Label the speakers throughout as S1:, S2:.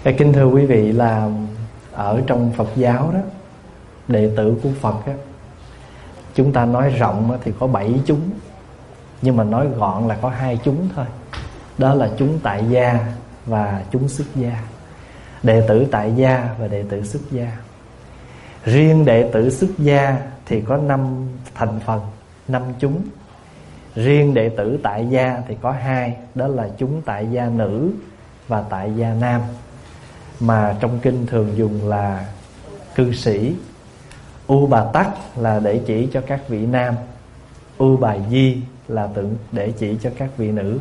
S1: Kính thưa quý vị, là ở trong Phật giáo đó, đệ tử của Phật á, chúng ta nói rộng thì có 7 chúng, nhưng mà nói gọn là có 2 chúng thôi. Đó là chúng tại gia và chúng xuất gia. Đệ tử tại gia và đệ tử xuất gia. Riêng đệ tử xuất gia thì có 5 thành phần, 5 chúng. Riêng đệ tử tại gia thì có 2, đó là chúng tại gia nữ và tại gia nam, mà trong kinh thường dùng là cư sĩ. U Bà Tắc là để chỉ cho các vị nam, U Bà Di là tượng để chỉ cho các vị nữ,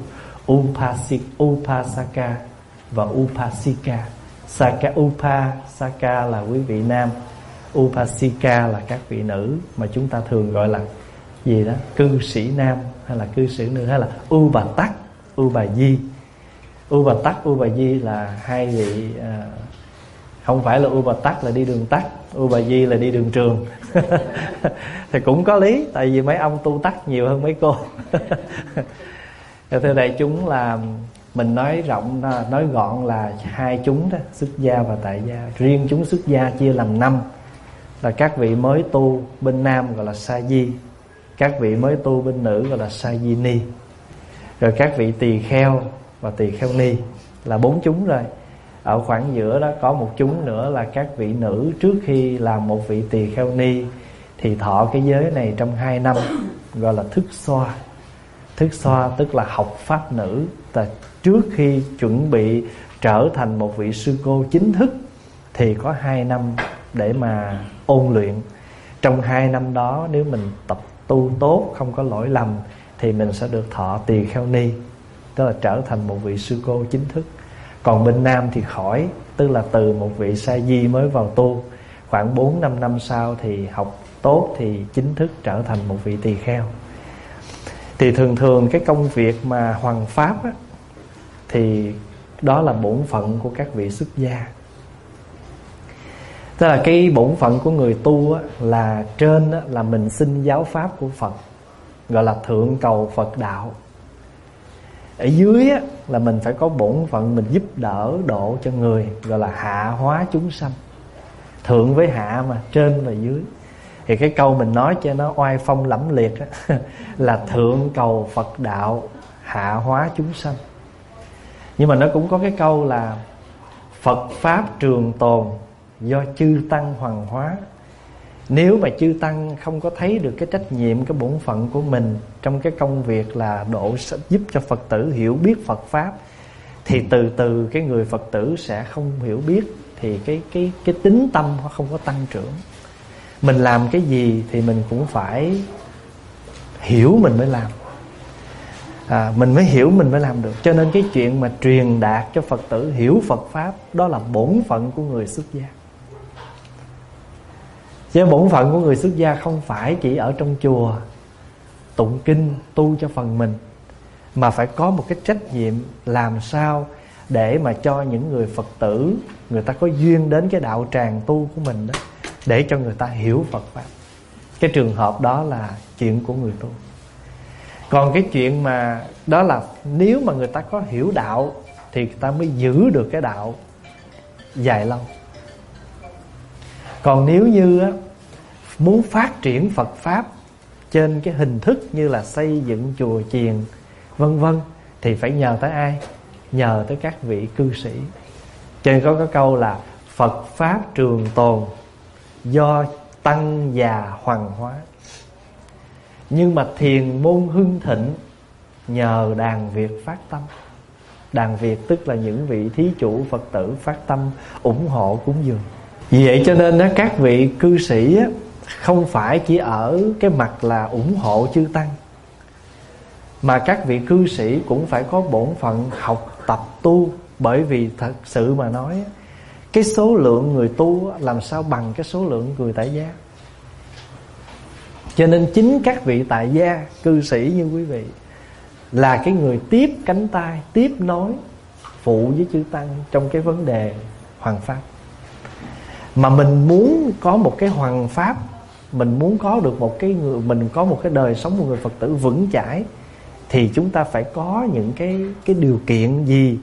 S1: Upasaka và Upasika. Upasaka là quý vị nam, Upasika là các vị nữ, mà chúng ta thường gọi là gì đó, cư sĩ nam hay là cư sĩ nữ, hay là U Bà Tắc, U Bà Di. U Bà Tắc, U Bà Di là hai vị, không phải là U Bà Tắc là đi đường tắt, U Bà Di là đi đường trường. Thì cũng có lý, tại vì mấy ông tu tắt nhiều hơn mấy cô. Thưa đại chúng, là mình nói rộng, nói gọn là 2 chúng đó, xuất gia và tại gia. Riêng chúng xuất gia chia làm 5, là các vị mới tu bên nam gọi là sa di, các vị mới tu bên nữ gọi là sa di ni, rồi các vị tỳ kheo và tỳ kheo ni là 4 chúng rồi. Ở khoảng giữa đó có một chúng nữa là các vị nữ trước khi làm một vị tỳ kheo ni thì thọ cái giới này trong 2 năm, gọi là thức xoa. Thức xoa tức là học pháp nữ, và trước khi chuẩn bị trở thành một vị sư cô chính thức thì có 2 năm để mà ôn luyện. Trong 2 năm đó nếu mình tập tu tốt, không có lỗi lầm, thì mình sẽ được thọ tỳ kheo ni, tức là trở thành một vị sư cô chính thức. Còn bên nam thì khỏi, tức là từ một vị sa di mới vào tu, khoảng 4-5 năm sau thì học tốt thì chính thức trở thành một vị tỳ kheo. Thì thường thường cái công việc mà hoằng pháp á, thì đó là bổn phận của các vị xuất gia. Tức là cái bổn phận của người tu á, là trên á, là mình xin giáo pháp của Phật, gọi là thượng cầu Phật đạo. Ở dưới á, là mình phải có bổn phận mình giúp đỡ độ cho người, gọi là hạ hóa chúng sanh. Thượng với hạ mà, trên và dưới. Thì cái câu mình nói cho nó oai phong lẫm liệt á, là thượng cầu Phật đạo, hạ hóa chúng sanh. Nhưng mà nó cũng có cái câu là Phật Pháp trường tồn, do chư Tăng hoằng hóa. Nếu mà chư Tăng không có thấy được cái trách nhiệm, cái bổn phận của mình trong cái công việc là độ giúp cho Phật tử hiểu biết Phật Pháp, thì từ từ cái người Phật tử sẽ không hiểu biết, thì cái tính tâm nó không có tăng trưởng. Mình làm cái gì thì mình cũng phải hiểu mình mới làm, mình mới hiểu mình mới làm được. Cho nên cái chuyện mà truyền đạt cho Phật tử hiểu Phật Pháp, đó là bổn phận của người xuất gia. Chứ bổn phận của người xuất gia không phải chỉ ở trong chùa tụng kinh tu cho phần mình, mà phải có một cái trách nhiệm làm sao để mà cho những người Phật tử, người ta có duyên đến cái đạo tràng tu của mình đó, để cho người ta hiểu Phật Pháp. Cái trường hợp đó là chuyện của người tu. Còn cái chuyện mà đó là nếu mà người ta có hiểu đạo thì người ta mới giữ được cái đạo dài lâu. Còn nếu như á, muốn phát triển Phật Pháp trên cái hình thức như là xây dựng chùa chiền vân vân, thì phải nhờ tới ai? Nhờ tới các vị cư sĩ. Cho nên có cái câu là Phật Pháp trường tồn, do tăng già hoằng hóa. Nhưng mà thiền môn hưng thịnh, nhờ đàn Việt phát tâm. Đàn Việt tức là những vị thí chủ Phật tử phát tâm ủng hộ cúng dường. Vì vậy cho nên đó, các vị cư sĩ á, không phải chỉ ở cái mặt là ủng hộ chư Tăng, mà các vị cư sĩ cũng phải có bổn phận học tập tu. Bởi vì thật sự mà nói, cái số lượng người tu làm sao bằng cái số lượng người tại gia. Cho nên chính các vị tại gia, cư sĩ như quý vị là cái người tiếp cánh tay, tiếp nối, phụ với chư Tăng trong cái vấn đề hoằng pháp. Mà mình muốn có một cái hoằng pháp, mình muốn có được một cái người, mình có một cái đời sống của người Phật tử vững chãi, thì chúng ta phải có những cái điều kiện gì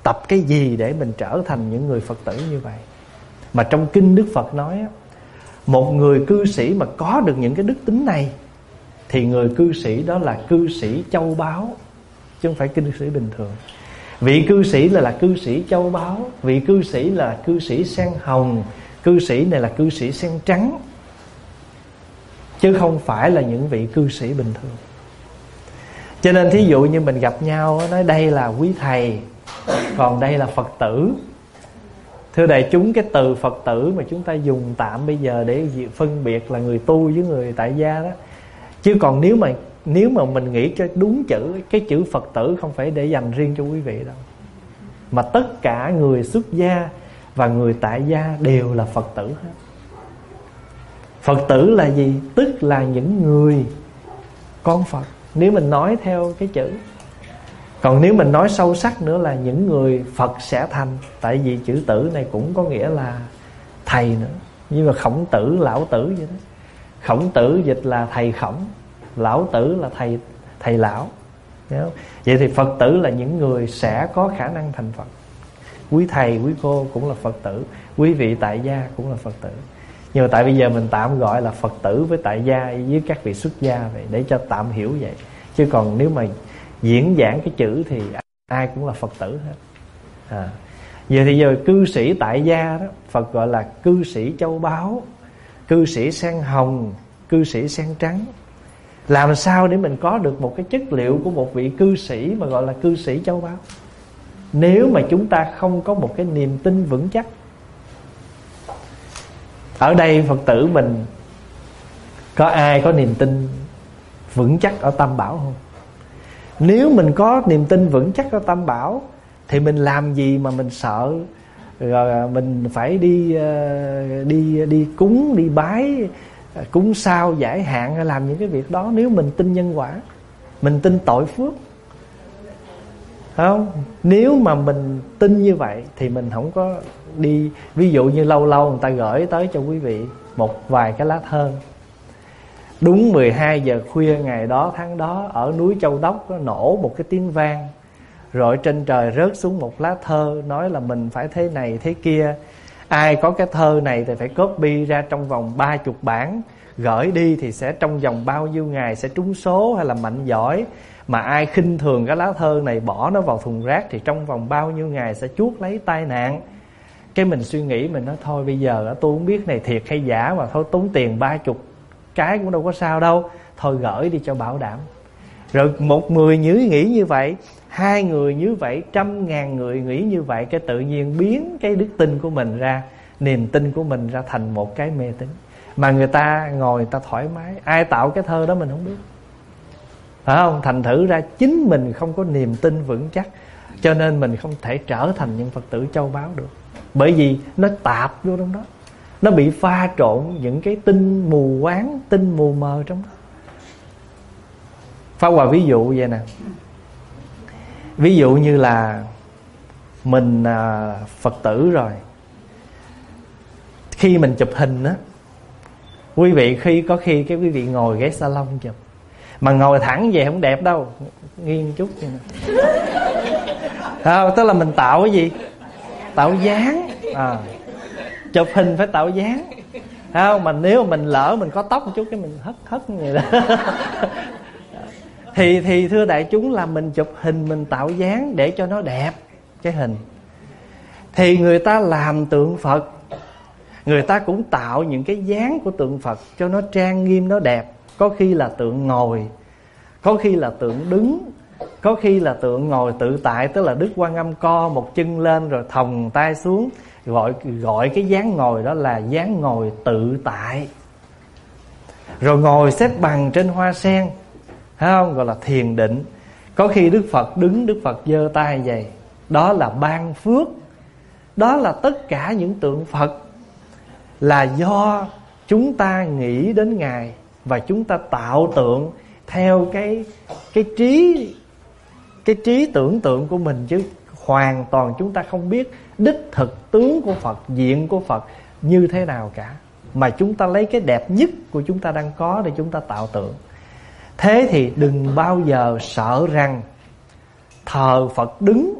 S1: tập cái gì để mình trở thành những người Phật tử như vậy. Mà trong kinh Đức Phật nói á, một người cư sĩ mà có được những cái đức tính này thì người cư sĩ đó là cư sĩ châu báu, chứ không phải cư sĩ bình thường. Vị cư sĩ là cư sĩ châu báu, vị cư sĩ là cư sĩ sen hồng, cư sĩ này là cư sĩ sen trắng, chứ không phải là những vị cư sĩ bình thường. Cho nên thí dụ như mình gặp nhau nói đây là quý thầy, còn đây là Phật tử. Thưa đại chúng, cái từ Phật tử mà chúng ta dùng tạm bây giờ để phân biệt là người tu với người tại gia đó. Chứ còn nếu mà mình nghĩ cho đúng chữ, cái chữ Phật tử không phải để dành riêng cho quý vị đâu, mà tất cả người xuất gia và người tại gia đều là Phật tử hết. Phật tử là gì? Tức là những người con Phật, nếu mình nói theo cái chữ. Còn nếu mình nói sâu sắc nữa là những người Phật sẽ thành. Tại vì chữ tử này cũng có nghĩa là thầy nữa. Nhưng mà Khổng Tử, Lão Tử vậy đó. Khổng Tử dịch là thầy Khổng, Lão Tử là thầy lão. Vậy thì Phật tử là những người sẽ có khả năng thành Phật. Quý thầy, quý cô cũng là Phật tử, quý vị tại gia cũng là Phật tử. Nhưng mà tại bây giờ mình tạm gọi là Phật tử với tại gia với các vị xuất gia vậy, để cho tạm hiểu vậy. Chứ còn nếu mà diễn giảng cái chữ thì ai cũng là Phật tử hết. Vậy thì giờ cư sĩ tại gia đó, Phật gọi là cư sĩ châu báu, cư sĩ sen hồng, cư sĩ sen trắng. Làm sao để mình có được một cái chất liệu của một vị cư sĩ mà gọi là cư sĩ châu báu? Nếu mà chúng ta không có một cái niềm tin vững chắc. Ở đây Phật tử mình có ai có niềm tin vững chắc ở Tam Bảo không? Nếu mình có niềm tin vững chắc ở Tam Bảo thì mình làm gì mà mình sợ rồi mình phải đi cúng, đi bái, cúng sao giải hạn hay làm những cái việc đó. Nếu mình tin nhân quả, mình tin tội phước, không? Nếu mà mình tin như vậy thì mình không có đi. Ví dụ như lâu lâu người ta gửi tới cho quý vị một vài cái lá thơ. Đúng 12 giờ khuya ngày đó tháng đó, ở núi Châu Đốc nó nổ một cái tiếng vang, rồi trên trời rớt xuống một lá thơ nói là mình phải thế này thế kia. Ai có cái thơ này thì phải copy ra trong vòng 30 bản, gửi đi thì sẽ trong vòng bao nhiêu ngày sẽ trúng số hay là mạnh giỏi. Mà ai khinh thường cái lá thơ này, bỏ nó vào thùng rác thì trong vòng bao nhiêu ngày sẽ chuốc lấy tai nạn. Cái mình suy nghĩ, mình nói thôi bây giờ tôi không biết này thiệt hay giả, mà thôi tốn tiền 30 cái cũng đâu có sao đâu, thôi gửi đi cho bảo đảm. Rồi một người nghĩ như vậy, 2 người như vậy, 100.000 người nghĩ như vậy, cái tự nhiên biến cái đức tin của mình ra, niềm tin của mình ra thành một cái mê tín. Mà người ta ngồi người ta thoải mái. Ai tạo cái thơ đó mình không biết, phải không? Thành thử ra chính mình không có niềm tin vững chắc, cho nên mình không thể trở thành những Phật tử châu báu được. Bởi vì nó tạp vô trong đó, nó bị pha trộn những cái tin mù quáng, tin mù mờ trong đó. Pháp Hòa ví dụ vậy nè. Ví dụ như là mình Phật tử rồi, khi mình chụp hình á, quý vị có khi cái quý vị ngồi ghế salon chụp, mà ngồi thẳng về không đẹp đâu, nghiêng chút vậy nè. Tức là mình tạo cái gì? Tạo dáng. Chụp hình phải tạo dáng, không? Mà nếu mà mình lỡ mình có tóc một chút cái mình hất như vậy đó. Thì thưa đại chúng, là mình chụp hình mình tạo dáng để cho nó đẹp cái hình. Thì người ta làm tượng Phật, người ta cũng tạo những cái dáng của tượng Phật cho nó trang nghiêm, nó đẹp. Có khi là tượng ngồi, có khi là tượng đứng, có khi là tượng ngồi tự tại, tức là Đức Quan Âm co một chân lên rồi thòng tay xuống. Gọi cái dáng ngồi đó là dáng ngồi tự tại. Rồi ngồi xếp bằng trên hoa sen, thấy không? Gọi là thiền định. Có khi Đức Phật đứng, Đức Phật giơ tay vậy, đó là ban phước. Đó là tất cả những tượng Phật là do chúng ta nghĩ đến Ngài, và chúng ta tạo tượng theo cái trí tưởng tượng của mình, chứ hoàn toàn chúng ta không biết đích thực tướng của Phật, diện của Phật như thế nào cả. Mà chúng ta lấy cái đẹp nhất của chúng ta đang có để chúng ta tạo tượng. Thế thì đừng bao giờ sợ rằng thờ Phật đứng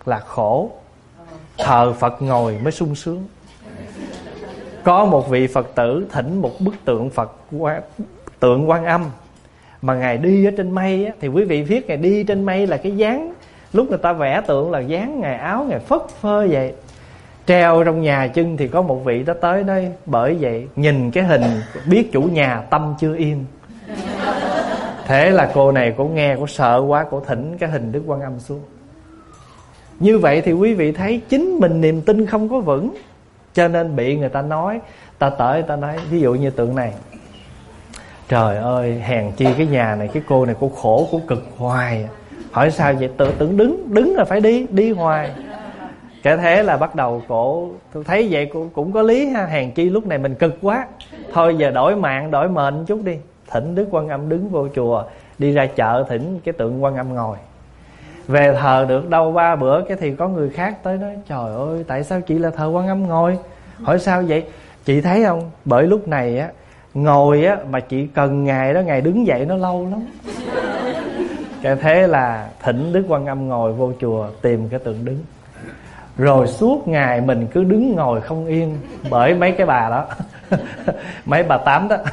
S1: là khổ, thờ Phật ngồi mới sung sướng. Có một vị Phật tử thỉnh một bức tượng tượng Quan Âm mà Ngài đi ở trên mây á, thì quý vị biết Ngài đi trên mây là cái dáng, lúc người ta vẽ tượng là dáng Ngài áo Ngài phất phơ vậy, treo trong nhà chân thì có một vị đó tới đây. Bởi vậy nhìn cái hình biết chủ nhà tâm chưa yên. Thế là cô này cô nghe, cô sợ quá, cô thỉnh cái hình Đức Quan Âm xuống. Như vậy thì quý vị thấy chính mình niềm tin không có vững, cho nên bị người ta nói, ta tới ta nói. Ví dụ như tượng này, trời ơi hèn chi cái nhà này, cái cô này cô khổ, cô cực hoài. Hỏi sao vậy? Tưởng đứng là phải đi hoài. Cái thế là bắt đầu cổ thấy vậy cũng có lý ha, hèn chi lúc này mình cực quá, thôi giờ đổi mạng đổi mệnh chút đi, thỉnh Đức Quan Âm đứng vô chùa, đi ra chợ thỉnh cái tượng Quan Âm ngồi. Về thờ được đâu 3 bữa cái thì có người khác tới nói, trời ơi tại sao chị là thờ Quan Âm ngồi? Hỏi sao vậy? Chị thấy không, bởi lúc này á ngồi á mà chị cần Ngài đó, Ngài đứng dậy nó lâu lắm. Cái thế là thỉnh Đức Quan Âm ngồi vô chùa, tìm cái tượng đứng. Rồi suốt ngày mình cứ đứng ngồi không yên, bởi mấy cái bà đó mấy bà tám đó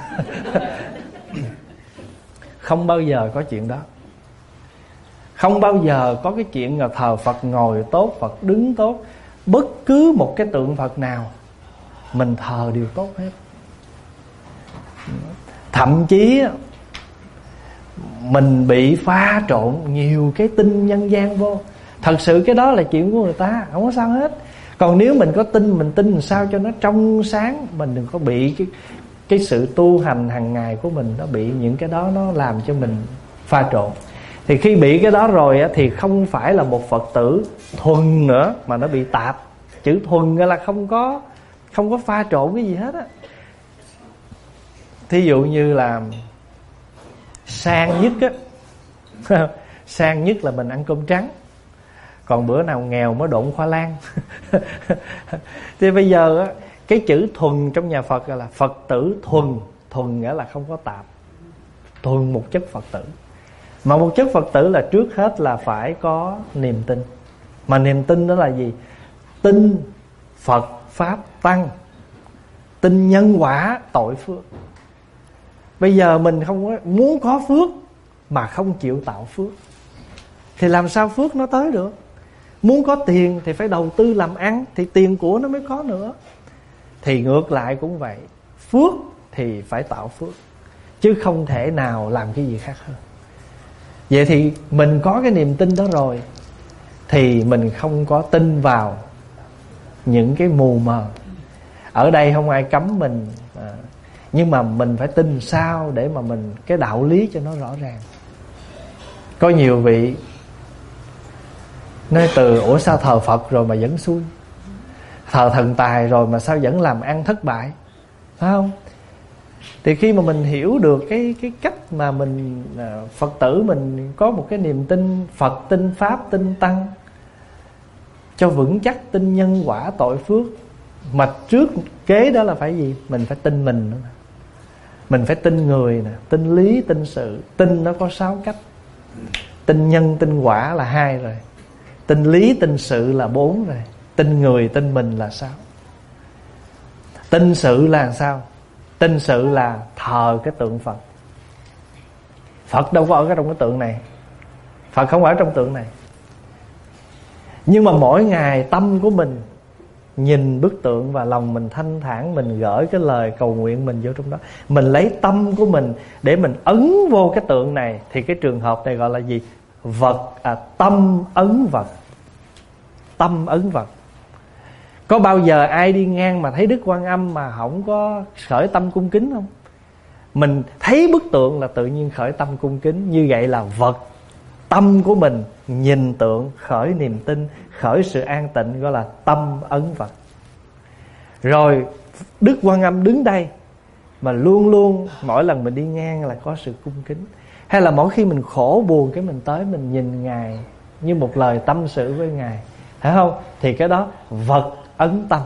S1: không bao giờ có chuyện đó. Không bao giờ có cái chuyện là thờ Phật ngồi tốt, Phật đứng tốt. Bất cứ một cái tượng Phật nào mình thờ đều tốt hết. Thậm chí mình bị pha trộn nhiều cái tin nhân gian vô. Thật sự cái đó là chuyện của người ta, không có sao hết. Còn nếu mình có tin, mình tin làm sao cho nó trong sáng. Mình đừng có bị cái sự tu hành hàng ngày của mình nó bị những cái đó nó làm cho mình pha trộn. Thì khi bị cái đó rồi á, thì không phải là một Phật tử thuần nữa, mà nó bị tạp. Chữ thuần là không có pha trộn cái gì hết á. Thí dụ như là sang nhất á sang nhất là mình ăn cơm trắng, còn bữa nào nghèo mới độn khoai lang. Thì bây giờ á, cái chữ thuần trong nhà Phật là Phật tử thuần. Thuần nghĩa là không có tạp, thuần một chất Phật tử. Mà một chất Phật tử là trước hết là phải có niềm tin. Mà niềm tin đó là gì? Tin Phật Pháp Tăng, tin nhân quả tội phước. Bây giờ mình không có, muốn có phước mà không chịu tạo phước thì làm sao phước nó tới được? Muốn có tiền thì phải đầu tư làm ăn, thì tiền của nó mới có nữa. Thì ngược lại cũng vậy, phước thì phải tạo phước, chứ không thể nào làm cái gì khác hơn. Vậy thì mình có cái niềm tin đó rồi thì mình không có tin vào những cái mù mờ. Ở đây không ai cấm mình, nhưng mà mình phải tin sao để mà mình cái đạo lý cho nó rõ ràng. Có nhiều vị nói ủa sao thờ Phật rồi mà vẫn xui, thờ thần tài rồi mà sao vẫn làm ăn thất bại, phải không? Thì khi mà mình hiểu được cái cách mà mình Phật tử mình có một cái niềm tin Phật, tin Pháp, tin Tăng cho vững chắc, tin nhân quả tội phước. Mà trước kế đó là phải gì? Mình phải tin mình nữa. Mình phải tin người nè, tin lý, tin sự. Tin nó có 6 cách. Tin nhân, tin quả là 2 rồi. Tin lý, tin sự là 4 rồi. Tin người, tin mình là 6. Tin sự là sao? Tin sự là thờ cái tượng Phật. Phật đâu có ở trong cái tượng này, Phật không ở trong tượng này. Nhưng mà mỗi ngày tâm của mình nhìn bức tượng và lòng mình thanh thản, mình gửi cái lời cầu nguyện mình vô trong đó. Mình lấy tâm của mình để mình ấn vô cái tượng này. Thì cái trường hợp này gọi là gì? Tâm ấn vật. Tâm ấn vật. Có bao giờ ai đi ngang mà thấy Đức Quan Âm mà không có khởi tâm cung kính không? Mình thấy bức tượng là tự nhiên khởi tâm cung kính. Như vậy là vật. Tâm của mình nhìn tượng khởi niềm tin, khởi sự an tịnh, gọi là tâm ấn vật. Rồi Đức Quan Âm đứng đây mà luôn luôn mỗi lần mình đi ngang là có sự cung kính. Hay là mỗi khi mình khổ buồn cái mình tới mình nhìn Ngài như một lời tâm sự với Ngài, phải không? Thì cái đó vật ấn tâm.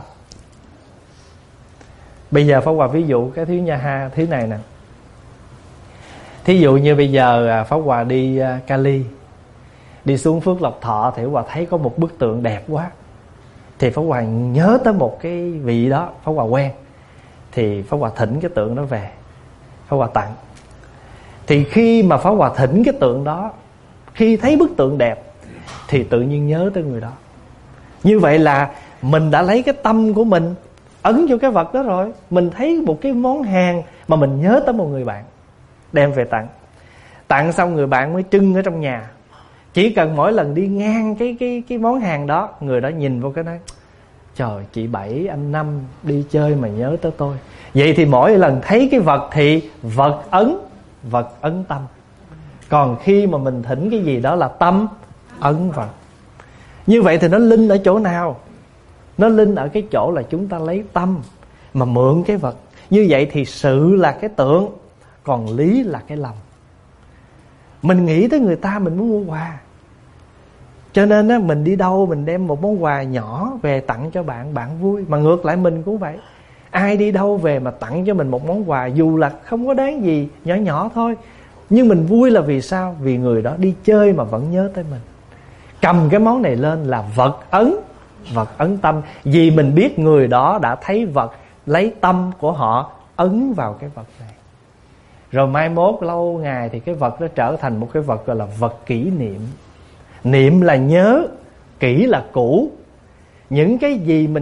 S1: Bây giờ Pháp Hòa ví dụ cái thứ này nè. Thí dụ như bây giờ Pháp Hòa đi Cali, Đi xuống Phước Lộc Thọ thì Pháp Hòa thấy có một bức tượng đẹp quá, thì Pháp Hòa nhớ tới một cái vị đó Pháp Hòa quen, thì Pháp Hòa thỉnh cái tượng đó về, Pháp Hòa tặng. Thì khi mà Pháp Hòa thỉnh cái tượng đó, khi thấy bức tượng đẹp thì tự nhiên nhớ tới người đó. Như vậy là mình đã lấy cái tâm của mình ấn vô cái vật đó rồi. Mình thấy một cái món hàng mà mình nhớ tới một người bạn, đem về tặng. Tặng xong người bạn mới trưng ở trong nhà. Chỉ cần mỗi lần đi ngang cái món hàng đó, người đó nhìn vô cái nói: trời, chị Bảy, anh Năm đi chơi mà nhớ tới tôi. Vậy thì mỗi lần thấy cái vật thì vật ấn tâm. Còn khi mà mình thỉnh cái gì đó là tâm ấn vật. Như vậy thì nó linh ở chỗ nào? Nó linh ở cái chỗ là chúng ta lấy tâm mà mượn cái vật. Như vậy thì sự là cái tượng, còn lý là cái lòng. Mình nghĩ tới người ta mình muốn mua quà, cho nên á, mình đi đâu mình đem một món quà nhỏ về tặng cho bạn, bạn vui. Mà ngược lại mình cũng vậy. Ai đi đâu về mà tặng cho mình một món quà, dù là không có đáng gì, nhỏ nhỏ thôi, nhưng mình vui là vì sao? Vì người đó đi chơi mà vẫn nhớ tới mình. Cầm cái món này lên là vật ấn tâm. Vì mình biết người đó đã thấy vật, lấy tâm của họ ấn vào cái vật này. Rồi mai mốt lâu ngày thì cái vật đó trở thành một cái vật gọi là vật kỷ niệm. Niệm là nhớ, kỷ là cũ. Những cái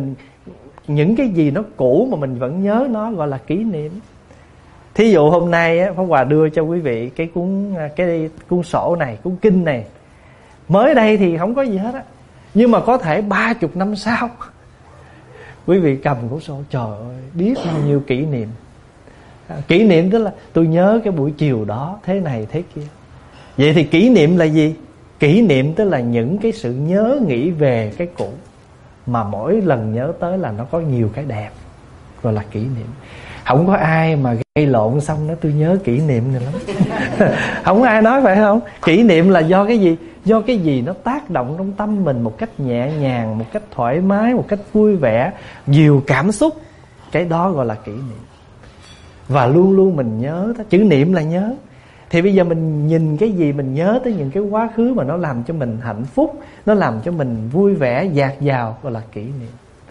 S1: gì nó cũ mà mình vẫn nhớ nó gọi là kỷ niệm. Thí dụ hôm nay á, Pháp Hòa đưa cho quý vị cái cuốn sổ này, cuốn kinh này. Mới đây thì không có gì hết á, nhưng mà có thể 30 năm sau quý vị cầm cuốn sổ, trời ơi, biết bao nhiêu kỷ niệm. Kỷ niệm tức là tôi nhớ cái buổi chiều đó thế này thế kia. Vậy thì kỷ niệm là gì? Kỷ niệm tức là những cái sự nhớ nghĩ về cái cũ, mà mỗi lần nhớ tới là nó có nhiều cái đẹp, gọi là kỷ niệm. Không có ai mà gây lộn xong đó tôi nhớ kỷ niệm này lắm. Không có ai nói phải không? Kỷ niệm là do cái gì? Do cái gì nó tác động trong tâm mình một cách nhẹ nhàng, một cách thoải mái, một cách vui vẻ, nhiều cảm xúc. Cái đó gọi là kỷ niệm. Và luôn luôn mình nhớ đó. Chữ niệm là nhớ. Thì bây giờ mình nhìn cái gì mình nhớ tới những cái quá khứ mà nó làm cho mình hạnh phúc, nó làm cho mình vui vẻ, dạt dào, gọi là kỷ niệm.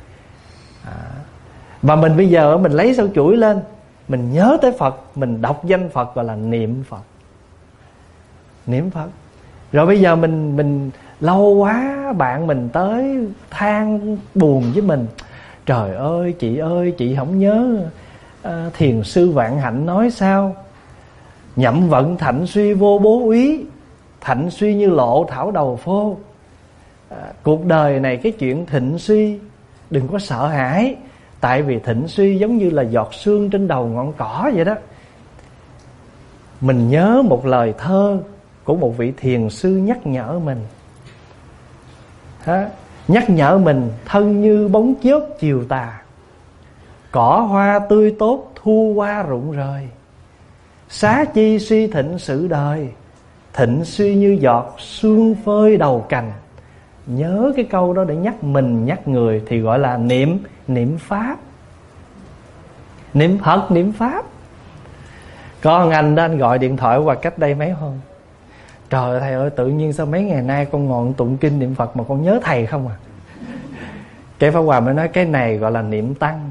S1: Và mình bây giờ mình lấy sâu chuỗi lên, mình nhớ tới Phật, mình đọc danh Phật, gọi là niệm Phật. Niệm Phật. Rồi bây giờ mình lâu quá bạn mình tới than buồn với mình: trời ơi, chị không nhớ thiền sư Vạn Hạnh nói sao? Nhậm vận thạnh suy vô bố úy, thạnh suy như lộ thảo đầu phô. Cuộc đời này cái chuyện thịnh suy đừng có sợ hãi. Tại vì thịnh suy giống như là giọt sương trên đầu ngọn cỏ vậy đó. Mình nhớ một lời thơ của một vị thiền sư nhắc nhở mình. Nhắc nhở mình: thân như bóng chớp chiều tà, cỏ hoa tươi tốt thu hoa rụng rời. Xá chi suy thịnh sự đời, thịnh suy như giọt sương phơi đầu cành. Nhớ cái câu đó để nhắc mình, nhắc người thì gọi là niệm Pháp. Niệm Phật, niệm Pháp. Có anh đó, anh gọi điện thoại qua cách đây mấy hôm: trời thầy ơi, tự nhiên sao mấy ngày nay con ngồi tụng kinh niệm Phật mà con nhớ thầy không à? Cái Pháp Hòa mới nói cái này gọi là niệm Tăng.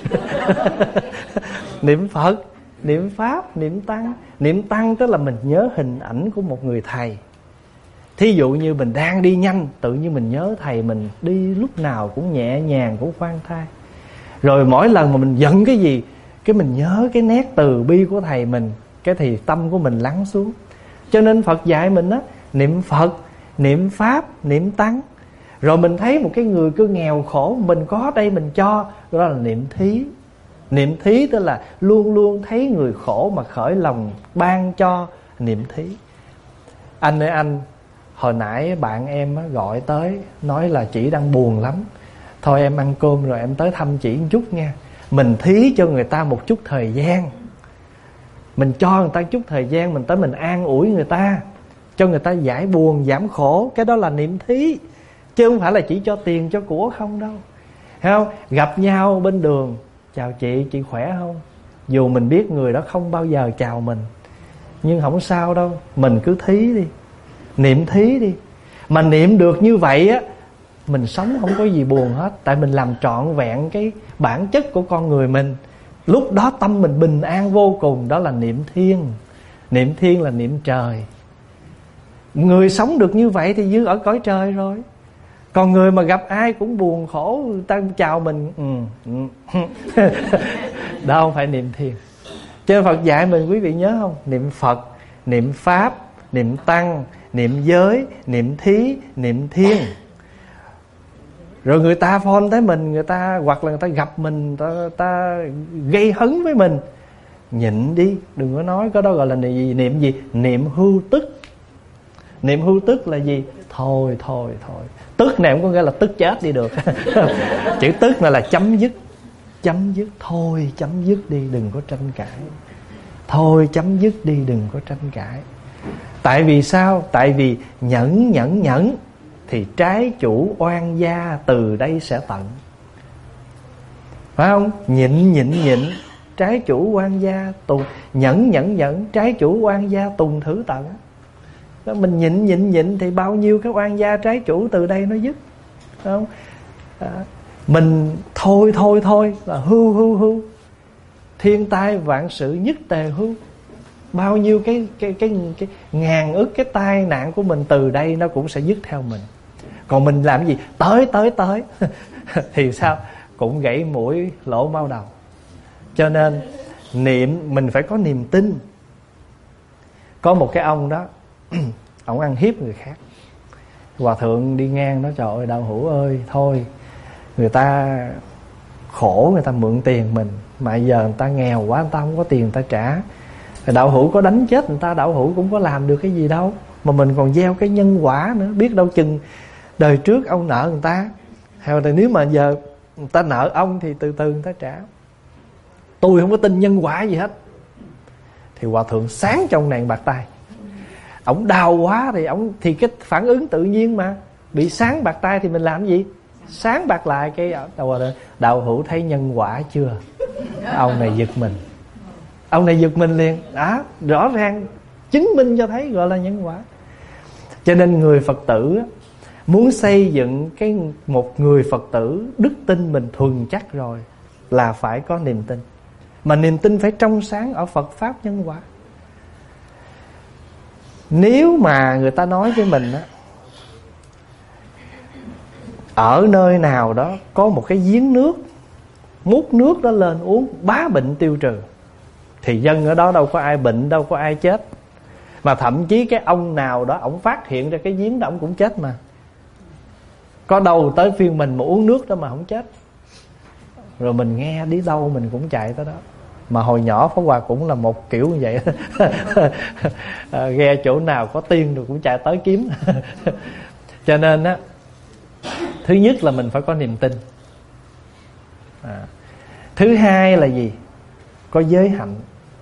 S1: Niệm Phật, niệm Pháp, niệm Tăng. Niệm Tăng tức là mình nhớ hình ảnh của một người thầy. Thí dụ như mình đang đi nhanh, tự nhiên mình nhớ thầy mình đi lúc nào cũng nhẹ nhàng, cũng khoan thai. Rồi mỗi lần mà mình giận cái gì, cái mình nhớ cái nét từ bi của thầy mình, cái thì tâm của mình lắng xuống. Cho nên Phật dạy mình á, niệm Phật, niệm Pháp, niệm Tăng. Rồi mình thấy một cái người cứ nghèo khổ, mình có đây mình cho, đó là niệm thí. Niệm thí tức là luôn luôn thấy người khổ mà khởi lòng ban cho, niệm thí. Anh ơi anh, hồi nãy bạn em gọi tới nói là chị đang buồn lắm, thôi em ăn cơm rồi em tới thăm chị một chút nha. Mình thí cho người ta một chút thời gian, mình cho người ta chút thời gian, mình tới mình an ủi người ta, cho người ta giải buồn, giảm khổ. Cái đó là niệm thí, chứ không phải là chỉ cho tiền cho của không đâu. Thấy không? Gặp nhau bên đường, chào chị khỏe không? Dù mình biết người đó không bao giờ chào mình, nhưng không sao đâu, mình cứ thí đi, niệm thí đi. Mà niệm được như vậy á, mình sống không có gì buồn hết. Tại mình làm trọn vẹn cái bản chất của con người mình. Lúc đó tâm mình bình an vô cùng. Đó là niệm thiên. Niệm thiên là niệm trời. Người sống được như vậy thì như ở cõi trời rồi. Còn người mà gặp ai cũng buồn khổ, người ta chào mình đó không phải niệm thiên. Cho nên Phật dạy mình, quý vị nhớ không? Niệm Phật, niệm Pháp, niệm Tăng, niệm giới, niệm thí, niệm thiên. Rồi người ta phone tới mình, người ta hoặc là người ta gặp mình, người ta gây hấn với mình, nhịn đi, đừng có nói. Cái đó gọi là niệm gì? Niệm hưu tức. Niệm hưu tức là gì? Thôi. Tức này cũng có nghĩa là tức chết đi được. Chữ tức này là chấm dứt. Chấm dứt. Thôi chấm dứt đi, đừng có tranh cãi. Thôi chấm dứt đi, đừng có tranh cãi. Tại vì sao? Tại vì nhẫn thì trái chủ oan gia từ đây sẽ tận. Phải không? Nhịn trái chủ oan gia tùng. Nhẫn trái chủ oan gia tùng thử tận. Đó, mình nhịn thì bao nhiêu cái oan gia trái chủ từ đây nó dứt. Phải không? Mình thôi là hưu. Thiên tai vạn sự nhất tề hưu. Bao nhiêu cái ngàn ức cái tai nạn của mình từ đây nó cũng sẽ dứt theo mình. Còn mình làm gì? Tới thì sao? Cũng gãy mũi lỗ mau đầu. Cho nên niệm, mình phải có niềm tin. Có một cái ông đó ông ăn hiếp người khác. Hòa thượng đi ngang đó, trời ơi đạo hữu ơi, thôi người ta khổ, người ta mượn tiền mình, mà giờ người ta nghèo quá, người ta không có tiền người ta trả. Đạo hữu có đánh chết người ta, đạo hữu cũng có làm được cái gì đâu, mà mình còn gieo cái nhân quả nữa. Biết đâu chừng đời trước ông nợ người ta, hay là nếu mà giờ người ta nợ ông thì từ từ người ta trả. Tôi không có tin nhân quả gì hết. Thì hòa thượng sáng trong nàng bạc tay. Ông đau quá thì cái phản ứng tự nhiên mà. Bị sáng bạc tay thì mình làm gì? Sáng bạc lại cái đạo hữu thấy nhân quả chưa? Ông này giật mình. Ông này giật mình liền. Rõ ràng chứng minh cho thấy gọi là nhân quả. Cho nên người Phật tử muốn xây dựng một người Phật tử đức tin mình thuần chắc rồi là phải có niềm tin. Mà niềm tin phải trong sáng ở Phật Pháp nhân quả. Nếu mà người ta nói với mình á, ở nơi nào đó có một cái giếng nước, múc nước đó lên uống, bá bệnh tiêu trừ, thì dân ở đó đâu có ai bệnh, đâu có ai chết. Mà thậm chí cái ông nào đó ổng phát hiện ra cái giếng đó ổng cũng chết mà. Có đâu tới phiên mình mà uống nước đó mà không chết. Rồi mình nghe đi đâu mình cũng chạy tới đó. Mà hồi nhỏ Pháp Hòa cũng là một kiểu như vậy. Ghe chỗ nào có tiên rồi cũng chạy tới kiếm. Cho nên á, thứ nhất là mình phải có niềm tin. Thứ hai là gì? Có giới hạnh.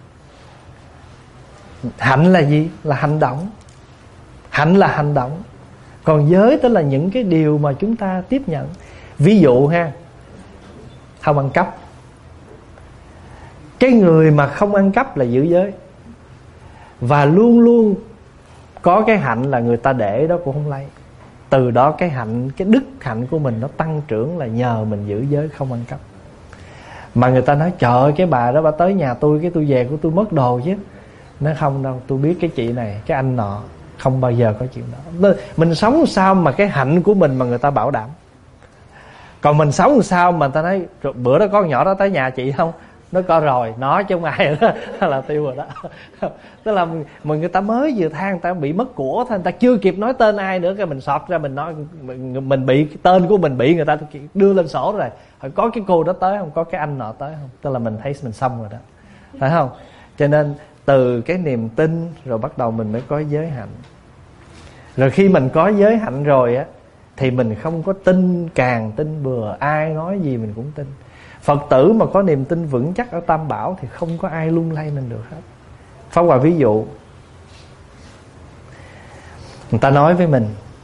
S1: Hạnh là gì? Là hành động. Hạnh là hành động. Còn giới tức là những cái điều mà chúng ta tiếp nhận. Ví dụ ha, không ăn cắp. Cái người mà không ăn cắp là giữ giới. Và luôn luôn có cái hạnh là người ta để đó cũng không lấy. Từ đó cái hạnh, cái đức hạnh của mình nó tăng trưởng là nhờ mình giữ giới không ăn cắp. Mà người ta nói trời ơi, cái bà đó bà tới nhà tôi, cái tôi về của tôi mất đồ chứ. Nói không đâu, tôi biết cái chị này, cái anh nọ không bao giờ có chuyện đó. Mình sống sao mà cái hạnh của mình mà người ta bảo đảm. Còn mình sống sao mà người ta nói bữa đó có con nhỏ đó tới nhà chị không? Nó coi rồi, nó chứ không ai đó là tiêu rồi đó. Tức là người ta mới vừa than, người ta bị mất của thôi, người ta chưa kịp nói tên ai nữa, cái mình sọt ra mình nói mình bị cái tên của mình bị người ta đưa lên sổ rồi. Có cái cô đó tới không? Có cái anh nọ tới không? Tức là mình thấy mình xong rồi đó. Phải không? Cho nên từ cái niềm tin rồi bắt đầu mình mới có giới hạnh. Rồi khi mình có giới hạnh rồi á, thì mình không có tin càng tin bừa, ai nói gì mình cũng tin. Phật tử mà có niềm tin vững chắc ở Tam Bảo thì không có ai lung lay mình được hết. Pháp Hòa ví dụ, người ta nói với mình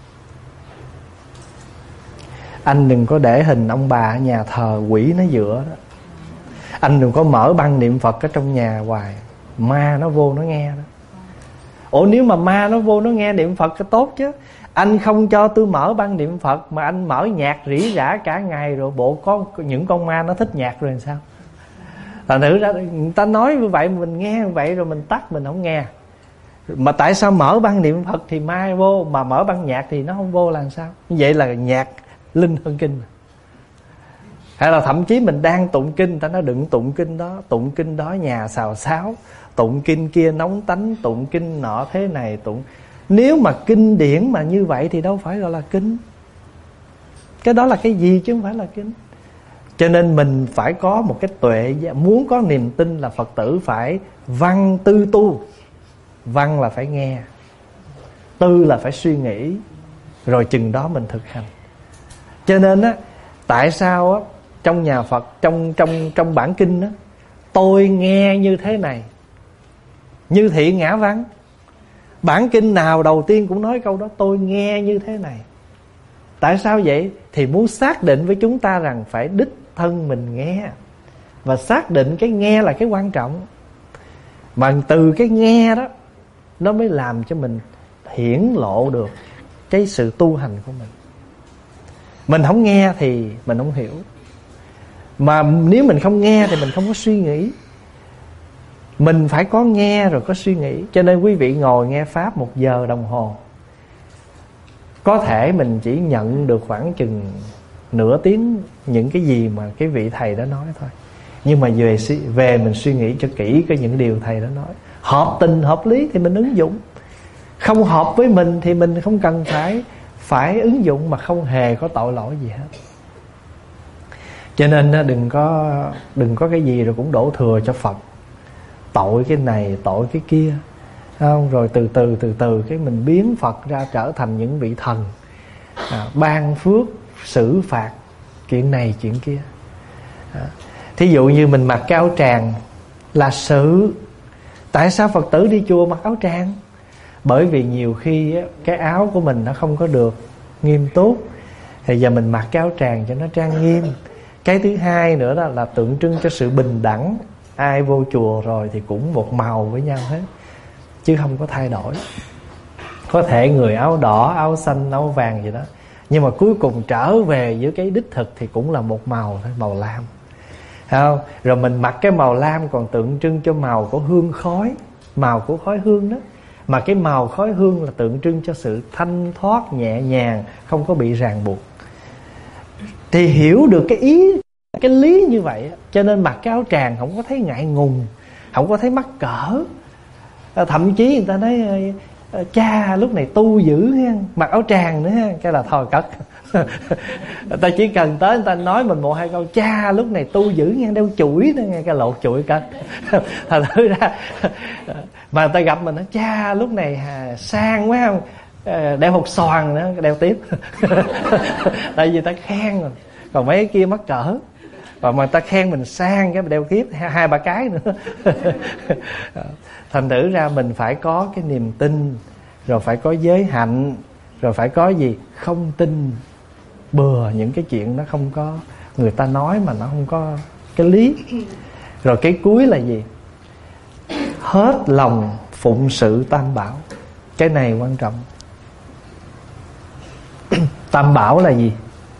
S1: anh đừng có để hình ông bà ở nhà thờ, quỷ nó dựa đó. Anh đừng có mở băng niệm Phật ở trong nhà hoài, ma nó vô nó nghe đó. Ủa nếu mà ma nó vô nó nghe niệm Phật cái tốt chứ. Anh không cho tôi mở băng niệm Phật mà anh mở nhạc rỉ rả cả ngày, rồi bộ có những con ma nó thích nhạc rồi làm sao? Thành thử ra người ta nói như vậy mình nghe như vậy rồi mình tắt, mình không nghe. Mà tại sao mở băng niệm Phật thì ma vô, mà mở băng nhạc thì nó không vô là làm sao? Như vậy là nhạc linh hơn kinh. Hay là thậm chí mình đang tụng kinh, ta nói đừng tụng kinh đó, tụng kinh đó nhà xào xáo, tụng kinh kia nóng tánh, tụng kinh nọ thế này, tụng. Nếu mà kinh điển mà như vậy thì đâu phải gọi là kinh. Cái đó là cái gì chứ không phải là kinh. Cho nên mình phải có một cái tuệ, muốn có niềm tin là Phật tử phải văn tư tu. Văn là phải nghe, tư là phải suy nghĩ, rồi chừng đó mình thực hành. Cho nên á, tại sao á, trong nhà Phật, trong bản kinh á, tôi nghe như thế này, như thị ngã văn. Bản kinh nào đầu tiên cũng nói câu đó, tôi nghe như thế này. Tại sao vậy? Thì muốn xác định với chúng ta rằng phải đích thân mình nghe. Và xác định cái nghe là cái quan trọng. Mà từ cái nghe đó, nó mới làm cho mình hiển lộ được cái sự tu hành của mình. Mình không nghe thì mình không hiểu. Mà nếu mình không nghe thì mình không có suy nghĩ. Mình phải có nghe rồi có suy nghĩ. Cho nên quý vị ngồi nghe Pháp 1 giờ đồng hồ, có thể mình chỉ nhận được khoảng chừng nửa tiếng những cái gì mà cái vị thầy đó nói thôi. Nhưng mà về mình suy nghĩ cho kỹ cái những điều thầy đó nói, hợp tình hợp lý thì mình ứng dụng. Không hợp với mình thì mình không cần phải ứng dụng, mà không hề có tội lỗi gì hết. Cho nên đừng có cái gì rồi cũng đổ thừa cho Phật. Tội cái này, tội cái kia, không? Rồi từ từ cái mình biến Phật ra trở thành những vị thần, ban phước, xử phạt, chuyện này chuyện kia. Thí dụ như mình mặc cái áo tràng là sự. Tại sao Phật tử đi chùa mặc áo tràng? Bởi vì nhiều khi cái áo của mình nó không có được nghiêm túc, thì giờ mình mặc cái áo tràng cho nó trang nghiêm. Cái thứ hai nữa đó là tượng trưng cho sự bình đẳng. Ai vô chùa rồi thì cũng một màu với nhau hết, chứ không có thay đổi. Có thể người áo đỏ, áo xanh, áo vàng gì đó, nhưng mà cuối cùng trở về với cái đích thực thì cũng là một màu thôi, màu lam. Không? Rồi mình mặc cái màu lam còn tượng trưng cho màu của hương khói, màu của khói hương đó. Mà cái màu khói hương là tượng trưng cho sự thanh thoát, nhẹ nhàng, không có bị ràng buộc. Thì hiểu được cái ý, cái lý như vậy, cho nên mặc cái áo tràng không có thấy ngại ngùng, không có thấy mắc cỡ. Thậm chí người ta nói cha lúc này tu dữ ha, mặc áo tràng nữa ha, cái là thôi cất. Người ta chỉ cần tới người ta nói mình 1-2 câu, cha lúc này tu dữ nha, đeo chuỗi nữa nghe, cái lột chuỗi cất. Thành thử ra mà người ta gặp mình nói cha lúc này sang quá không, đeo hột xoàn nữa, đeo tiếp. Tại vì ta khen rồi, còn mấy cái kia mắc cỡ. Và mà ta khen mình sang cái đeo tiếp 2-3 cái nữa. Thành thử ra mình phải có cái niềm tin, rồi phải có giới hạnh, rồi phải có gì, không tin bừa những cái chuyện nó không có, người ta nói mà nó không có cái lý. Rồi cái cuối là gì? Hết lòng phụng sự Tam Bảo. Cái này quan trọng. Tam Bảo là gì?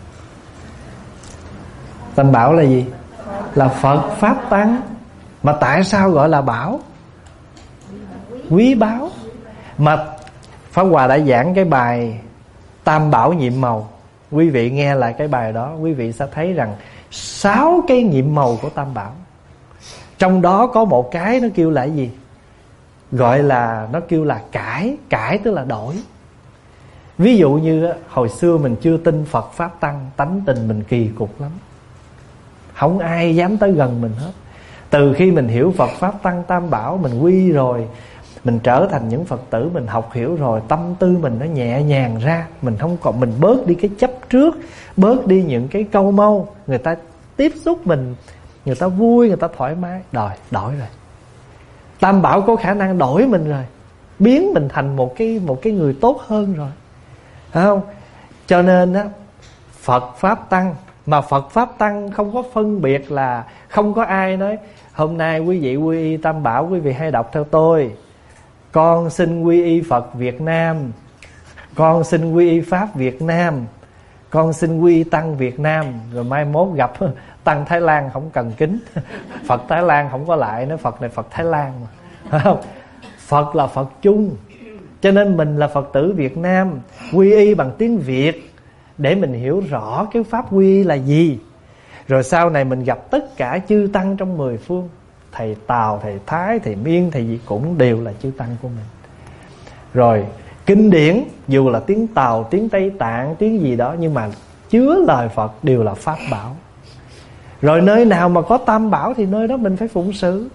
S1: Tam Bảo là gì? Là Phật, Pháp, Tăng. Mà tại sao gọi là bảo? Quý báu. Mà Pháp Hòa đã giảng cái bài Tam Bảo nhiệm màu. Quý vị nghe lại cái bài đó, quý vị sẽ thấy rằng 6 cái nhiệm màu của Tam Bảo. Trong đó có một cái nó kêu là gì? Gọi là, nó kêu là cải. Cải tức là đổi. Ví dụ như hồi xưa mình chưa tin Phật, Pháp, Tăng, tánh tình mình kỳ cục lắm, không ai dám tới gần mình hết. Từ khi mình hiểu Phật, Pháp, Tăng, Tam Bảo, mình quy rồi, mình trở thành những Phật tử, mình học hiểu rồi, tâm tư mình nó nhẹ nhàng ra. Mình không còn, mình bớt đi cái chấp trước, bớt đi những cái câu mâu. Người ta tiếp xúc mình, người ta vui, người ta thoải mái. Đổi rồi. Tam Bảo có khả năng đổi mình rồi, biến mình thành một cái người tốt hơn rồi. Phải không? Cho nên á, Phật, Pháp, Tăng. Mà Phật, Pháp, Tăng không có phân biệt là, không có ai nói hôm nay quý vị quy y Tam Bảo, quý vị hay đọc theo tôi. Con xin quy y Phật Việt Nam, con xin quy y Pháp Việt Nam, con xin quy y Tăng Việt Nam. Rồi mai mốt gặp Tăng Thái Lan không cần kính. Phật Thái Lan không có lại, nói Phật này Phật Thái Lan mà. Phải không? Phật là Phật chung. Cho nên mình là Phật tử Việt Nam, quy y bằng tiếng Việt để mình hiểu rõ cái pháp quy y là gì. Rồi sau này mình gặp tất cả chư Tăng trong 10 phương, thầy Tào, thầy Thái, thầy Miên, thầy gì cũng đều là chư Tăng của mình. Rồi kinh điển dù là tiếng Tàu, tiếng Tây Tạng, tiếng gì đó, nhưng mà chứa lời Phật đều là pháp bảo. Rồi nơi nào mà có tam bảo thì nơi đó mình phải phụng sự.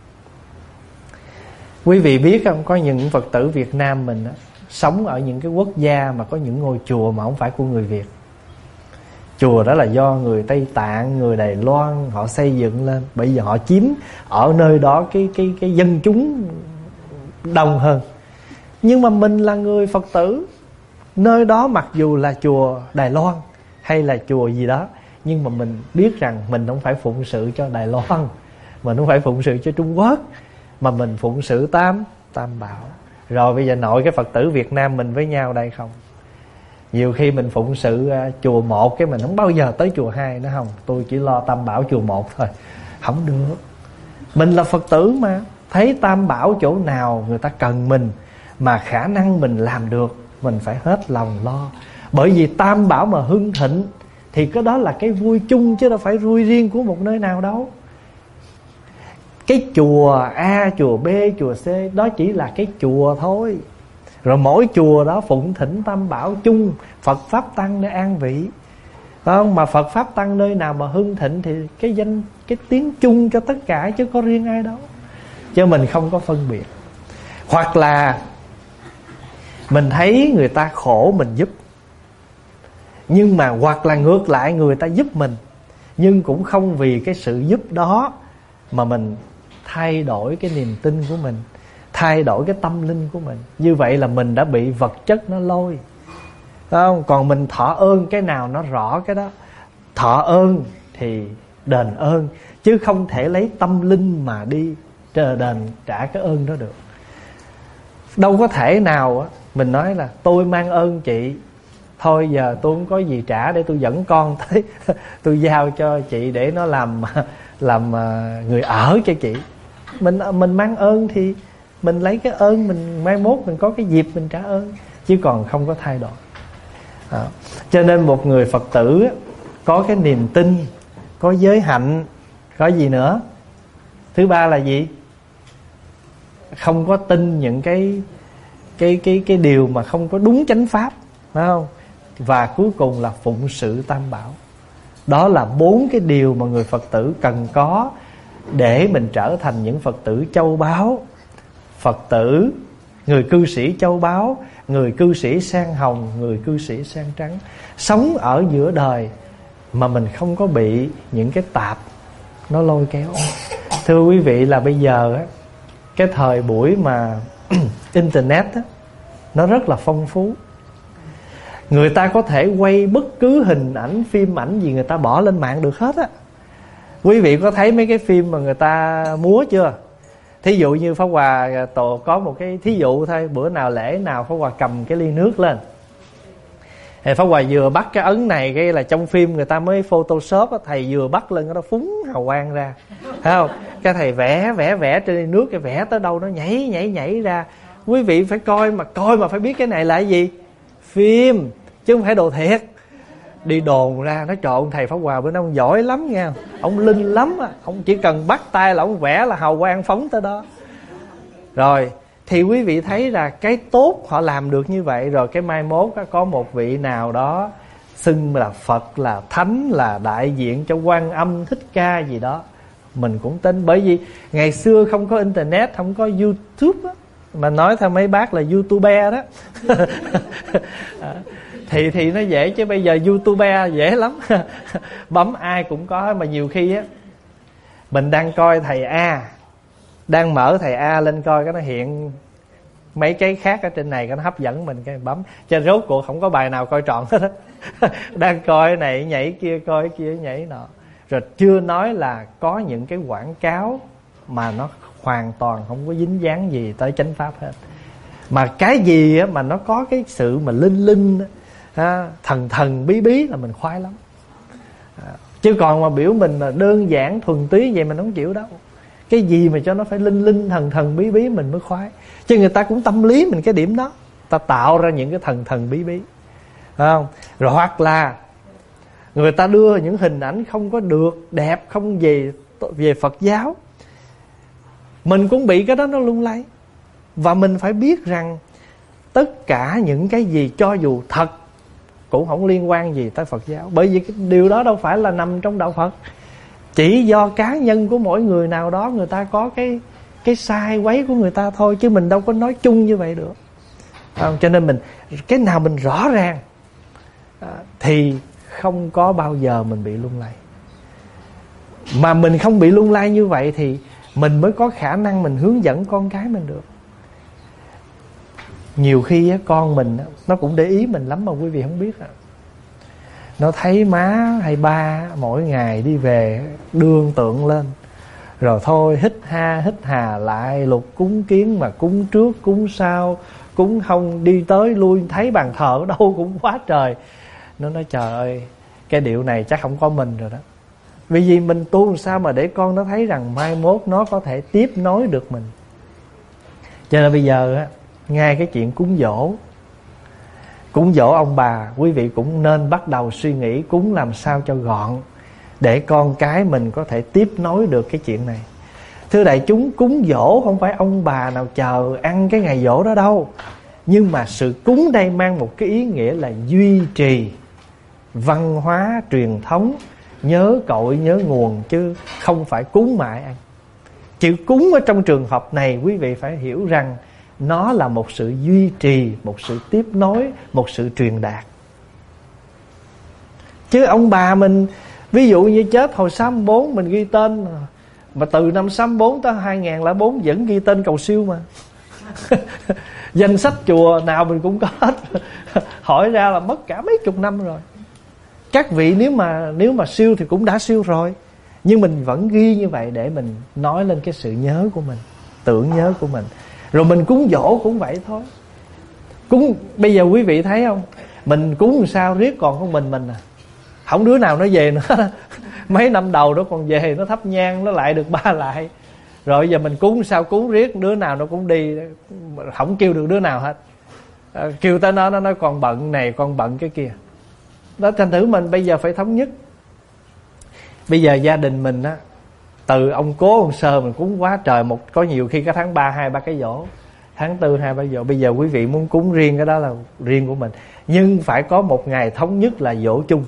S1: Quý vị biết không, có những Phật tử Việt Nam mình á, sống ở những cái quốc gia mà có những ngôi chùa mà không phải của người Việt. Chùa đó là do người Tây Tạng, người Đài Loan họ xây dựng lên. Bây giờ họ chiếm ở nơi đó cái dân chúng đông hơn. Nhưng mà mình là người Phật tử, nơi đó mặc dù là chùa Đài Loan hay là chùa gì đó, nhưng mà mình biết rằng mình không phải phụng sự cho Đài Loan, mình không phải phụng sự cho Trung Quốc, mà mình phụng sự tam bảo. Rồi bây giờ nội cái Phật tử Việt Nam mình với nhau đây không? Nhiều khi mình phụng sự chùa 1 cái mình không bao giờ tới chùa 2 nữa. Không, tôi chỉ lo tam bảo chùa 1 thôi. Không được. Mình là Phật tử mà, thấy tam bảo chỗ nào người ta cần mình mà khả năng mình làm được, mình phải hết lòng lo. Bởi vì tam bảo mà hưng thịnh thì cái đó là cái vui chung, chứ đâu phải vui riêng của một nơi nào đâu. Cái chùa A, chùa B, chùa C đó chỉ là cái chùa thôi. Rồi mỗi chùa đó phụng thỉnh tam bảo chung, Phật Pháp Tăng để an vị. Phải không? Mà Phật Pháp Tăng nơi nào mà hưng thịnh thì cái tiếng chung cho tất cả, chứ có riêng ai đâu. Chứ mình không có phân biệt. Hoặc là mình thấy người ta khổ mình giúp, nhưng mà hoặc là ngược lại người ta giúp mình, nhưng cũng không vì cái sự giúp đó mà mình thay đổi cái niềm tin của mình, thay đổi cái tâm linh của mình. Như vậy là mình đã bị vật chất nó lôi. Phải không? Còn mình thọ ơn cái nào nó rõ cái đó. Thọ ơn thì đền ơn, chứ không thể lấy tâm linh mà đi đền trả cái ơn đó được. Đâu có thể nào mình nói là tôi mang ơn chị, thôi giờ tôi không có gì trả để tôi dẫn con tới tôi giao cho chị để nó làm người ở cho chị. Mình mang ơn thì mình lấy cái ơn, mình mai mốt mình có cái dịp mình trả ơn, chứ còn không có thay đổi. Cho nên một người Phật tử có cái niềm tin, có giới hạnh, có gì nữa? Thứ ba là gì? Không có tin những cái điều mà không có đúng chánh pháp, phải không? Và cuối cùng là phụng sự tam bảo. Đó là 4 cái điều mà người Phật tử cần có để mình trở thành những Phật tử châu báu. Phật tử, người cư sĩ châu báu, người cư sĩ sen hồng, người cư sĩ sen trắng, sống ở giữa đời mà mình không có bị những cái tạp nó lôi kéo. Thưa quý vị, là bây giờ cái thời buổi mà internet nó rất là phong phú. Người ta có thể quay bất cứ hình ảnh, phim ảnh gì người ta bỏ lên mạng được hết á. Quý vị có thấy mấy cái phim mà người ta múa chưa? Thí dụ như Pháp Hòa có một cái thí dụ thôi. Bữa nào lễ nào Pháp Hòa cầm cái ly nước lên, thì Pháp Hòa vừa bắt cái ấn này, cái là trong phim người ta mới Photoshop á, thầy vừa bắt lên nó phúng hào quang ra, thấy không? Cái thầy vẽ trên ly nước, cái vẽ tới đâu nó nhảy ra. Quý vị phải coi mà phải biết cái này là cái gì? Phim, chứ không phải đồ thiệt. Đi đồn ra nó trộn thầy Pháp Hòa bữa nay ông giỏi lắm nha, ông linh lắm á, ông chỉ cần bắt tay là ông vẽ là hào quang phóng tới đó. Rồi thì quý vị thấy là cái tốt họ làm được như vậy, rồi cái mai mốt có một vị nào đó xưng là Phật, là Thánh, là đại diện cho Quan Âm, Thích Ca gì đó, mình cũng tin. Bởi vì ngày xưa không có internet, không có YouTube á, mà nói theo mấy bác là YouTuber đó thì nó dễ, chứ bây giờ YouTuber dễ lắm bấm ai cũng có. Mà nhiều khi á mình đang coi thầy A, đang mở thầy A lên coi, cái nó hiện mấy cái khác ở trên này, cái nó hấp dẫn mình, cái bấm. Cho rốt cuộc không có bài nào coi trọn hết á đang coi cái này nhảy kia, coi cái kia nhảy nọ. Rồi chưa nói là có những cái quảng cáo mà nó hoàn toàn không có dính dáng gì tới chánh pháp hết. Mà cái gì á, mà nó có cái sự mà linh linh thần thần bí bí là mình khoái lắm. Chứ còn mà biểu mình là đơn giản thuần túy vậy mình không chịu đâu. Cái gì mà cho nó phải linh linh thần thần bí bí mình mới khoái. Chứ người ta cũng tâm lý mình cái điểm đó, ta tạo ra những cái thần thần bí bí, phải không? Rồi hoặc là người ta đưa những hình ảnh không có được đẹp, không về Phật giáo, mình cũng bị cái đó nó lung lay. Và mình phải biết rằng tất cả những cái gì cho dù thật cũng không liên quan gì tới Phật giáo. Bởi vì cái điều đó đâu phải là nằm trong đạo Phật. Chỉ do cá nhân của mỗi người nào đó, người ta có cái sai quấy của người ta thôi, chứ mình đâu có nói chung như vậy được. Cho nên mình cái nào mình rõ ràng thì không có bao giờ mình bị lung lay. Mà mình không bị lung lay như vậy thì mình mới có khả năng mình hướng dẫn con cái mình được. Nhiều khi á, con mình á, nó cũng để ý mình lắm mà quý vị không biết à. Nó thấy má hay ba mỗi ngày đi về đương tượng lên, rồi thôi hít ha hít hà lại lục cúng kiến, mà cúng trước cúng sau cúng không, đi tới lui thấy bàn thờ ở đâu cũng quá trời. Nó nói trời ơi, cái điệu này chắc không có mình rồi đó. Vì gì mình tu làm sao mà để con nó thấy rằng mai mốt nó có thể tiếp nối được mình. Cho nên bây giờ á, ngay cái chuyện cúng dỗ ông bà, quý vị cũng nên bắt đầu suy nghĩ cúng làm sao cho gọn, để con cái mình có thể tiếp nối được cái chuyện này. Thưa đại chúng, cúng dỗ không phải ông bà nào chờ ăn cái ngày dỗ đó đâu. Nhưng mà sự cúng đây mang một cái ý nghĩa là duy trì văn hóa truyền thống, nhớ cội nhớ nguồn, chứ không phải cúng mãi ăn. Chữ cúng ở trong trường hợp này quý vị phải hiểu rằng nó là một sự duy trì, một sự tiếp nối, một sự truyền đạt. Chứ ông bà mình, ví dụ như chết hồi 64 mình ghi tên, mà từ năm 64 tới 2004 vẫn ghi tên cầu siêu mà. Danh sách chùa nào mình cũng có hết. Hỏi ra là mất cả mấy chục năm rồi. Các vị nếu mà siêu thì cũng đã siêu rồi, nhưng mình vẫn ghi như vậy để mình nói lên cái sự nhớ của mình, tưởng nhớ của mình. Rồi mình cúng dỗ cũng vậy thôi. Cúng bây giờ quý vị thấy không, mình cúng làm sao riết còn con mình à, không đứa nào nó về nữa. Mấy năm đầu nó còn về, nó thắp nhang nó lại được 3 lại. Rồi giờ mình cúng sao cúng riết, đứa nào nó cũng đi, không kêu được đứa nào hết. Kêu tới nó nói con bận này, con bận cái kia. Đó, thành thử mình bây giờ phải thống nhất. Bây giờ gia đình mình á, từ ông cố ông sơ mình cúng quá trời, có nhiều khi cái tháng 3 2-3 cái giỗ, tháng 4 2-3 giỗ. Bây giờ quý vị muốn cúng riêng cái đó là riêng của mình, nhưng phải có một ngày thống nhất là giỗ chung.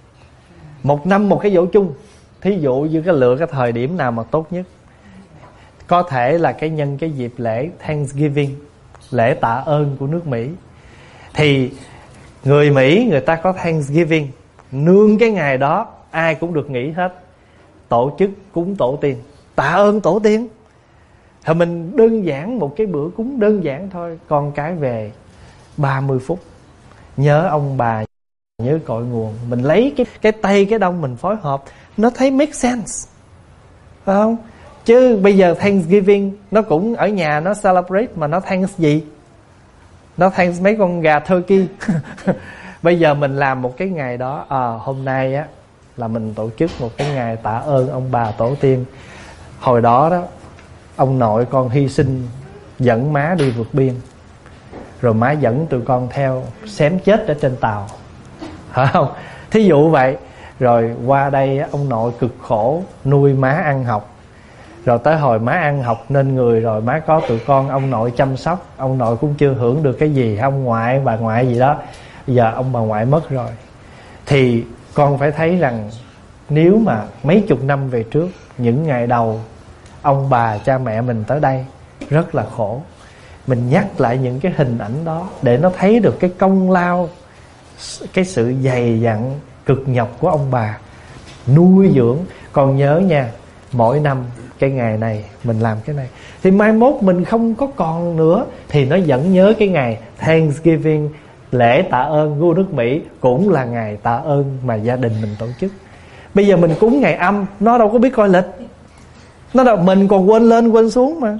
S1: Một năm một cái giỗ chung. Thí dụ như lựa cái thời điểm nào mà tốt nhất. Có thể là nhân cái dịp lễ Thanksgiving, lễ tạ ơn của nước Mỹ. Thì người Mỹ người ta có Thanksgiving, nương cái ngày đó ai cũng được nghỉ hết, tổ chức cúng tổ tiên, tạ ơn tổ tiên. Thì mình đơn giản một cái bữa cúng đơn giản thôi, con cái về 30 phút nhớ ông bà, nhớ cội nguồn. Mình lấy cái Tây cái Đông mình phối hợp, nó thấy make sense, phải không? Chứ bây giờ Thanksgiving nó cũng ở nhà nó celebrate, mà nó thanks gì? Nó thanks mấy con gà turkey. Bây giờ mình làm một cái ngày đó, hôm nay á là mình tổ chức một cái ngày tạ ơn ông bà tổ tiên. Hồi đó đó, ông nội con hy sinh dẫn má đi vượt biên, rồi má dẫn tụi con theo xém chết ở trên tàu, phải không? Thí dụ vậy. Rồi qua đây ông nội cực khổ nuôi má ăn học, rồi tới hồi má ăn học nên người rồi, má có tụi con ông nội chăm sóc. Ông nội cũng chưa hưởng được cái gì, ông ngoại bà ngoại gì đó, bây giờ ông bà ngoại mất rồi. Thì con phải thấy rằng nếu mà mấy chục năm về trước, những ngày đầu ông bà cha mẹ mình tới đây rất là khổ, mình nhắc lại những cái hình ảnh đó để nó thấy được cái công lao, cái sự dày dặn cực nhọc của ông bà nuôi dưỡng. Còn nhớ nha, mỗi năm cái ngày này mình làm cái này, thì mai mốt mình không có còn nữa thì nó vẫn nhớ cái ngày Thanksgiving, lễ tạ ơn vua nước Mỹ, cũng là ngày tạ ơn mà gia đình mình tổ chức. Bây giờ mình cúng ngày âm, nó đâu có biết coi lịch, nó đâu, mình còn quên lên quên xuống mà.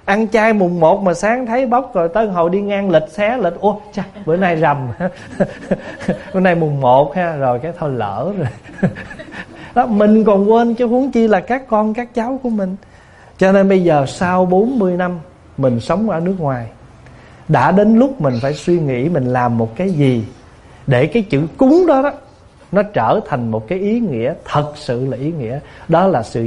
S1: Ăn chay mùng 1 mà sáng thấy bốc rồi tới hồi đi ngang lịch xé lịch, ô chà, bữa nay rằm bữa nay mùng 1 ha, rồi cái thôi lỡ rồi. Đó, mình còn quên chứ huống chi là các con các cháu của mình. Cho nên bây giờ sau 40 năm mình sống ở nước ngoài, đã đến lúc mình phải suy nghĩ mình làm một cái gì để cái chữ cúng đó nó trở thành một cái ý nghĩa thật sự là ý nghĩa. Đó là sự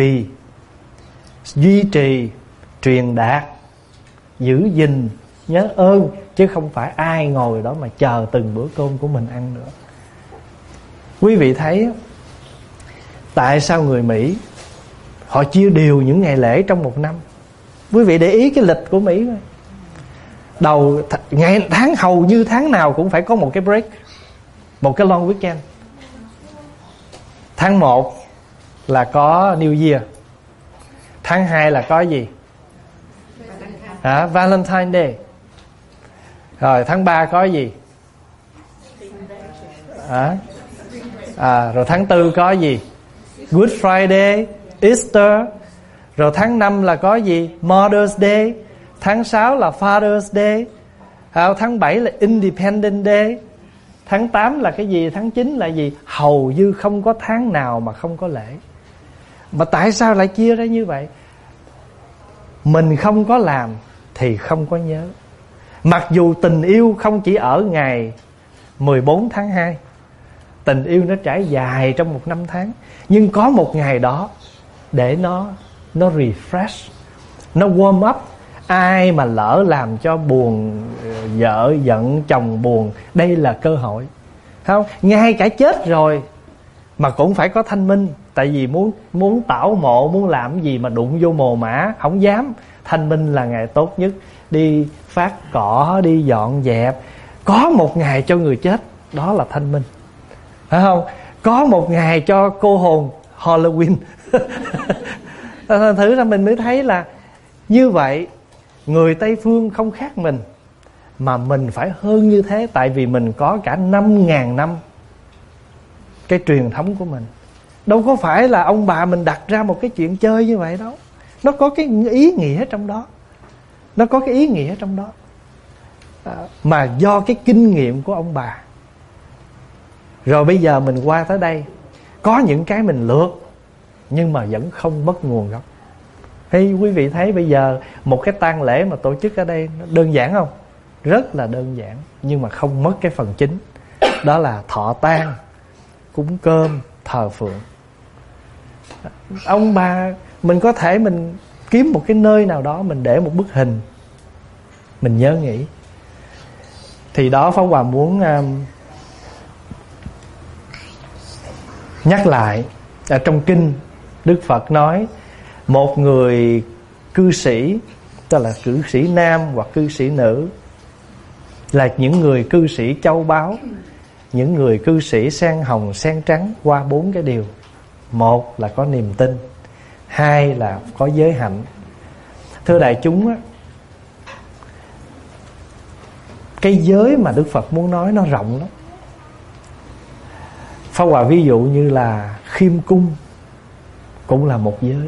S1: duy trì, truyền đạt, giữ gìn, nhớ ơn, chứ không phải ai ngồi đó mà chờ từng bữa cơm của mình ăn nữa. Quý vị thấy tại sao người Mỹ họ chia đều những ngày lễ trong một năm? Quý vị để ý cái lịch của Mỹ thôi. Đầu ngày tháng hầu như tháng nào cũng phải có một cái break, một cái long weekend. Tháng 1 là có New Year. Tháng 2 là có gì? Valentine Day. Rồi tháng 3 có gì? Rồi tháng 4 có gì? Good Friday, Easter. Rồi tháng 5 là có gì? Mother's Day. Tháng 6 là Father's Day. Tháng 7 là Independence Day. Tháng 8 là cái gì? Tháng 9 là gì? Hầu như không có tháng nào mà không có lễ. Mà tại sao lại chia ra như vậy? Mình không có làm thì không có nhớ. Mặc dù tình yêu không chỉ ở ngày 14 tháng 2, tình yêu nó trải dài trong một năm tháng, nhưng có một ngày đó để nó refresh, nó warm up. Ai mà lỡ làm cho buồn, vợ giận, chồng buồn, đây là cơ hội. Không, ngay cả chết rồi mà cũng phải có thanh minh. Tại vì muốn tảo mộ, muốn làm gì mà đụng vô mồ mả, không dám. Thanh minh là ngày tốt nhất. Đi phát cỏ, đi dọn dẹp. Có một ngày cho người chết, đó là thanh minh, phải không? Có một ngày cho cô hồn, Halloween. Thử ra mình mới thấy là như vậy. Người Tây Phương không khác mình, mà mình phải hơn như thế. Tại vì mình có cả 5.000 năm cái truyền thống của mình. Đâu có phải là ông bà mình đặt ra một cái chuyện chơi như vậy đâu. Nó có cái ý nghĩa trong đó. Nó có cái ý nghĩa trong đó. Mà do cái kinh nghiệm của ông bà. Rồi bây giờ mình qua tới đây, có những cái mình lược, nhưng mà vẫn không mất nguồn gốc. Hey, quý vị thấy bây giờ một cái tang lễ mà tổ chức ở đây đơn giản không? Rất là đơn giản, nhưng mà không mất cái phần chính. Đó là thọ tang, cúng cơm, thờ phượng. Ông bà mình có thể mình kiếm một cái nơi nào đó, mình để một bức hình, mình nhớ nghĩ. Thì đó Pháp Hòa muốn nhắc lại. Ở trong kinh Đức Phật nói một người cư sĩ, tức là cư sĩ nam hoặc cư sĩ nữ, là những người cư sĩ châu báu, những người cư sĩ sen hồng sen trắng qua 4 cái điều. Một là có niềm tin, 2 là có giới hạnh. Thưa đại chúng á, cái giới mà Đức Phật muốn nói nó rộng lắm. Pháp Hòa ví dụ như là khiêm cung cũng là một giới.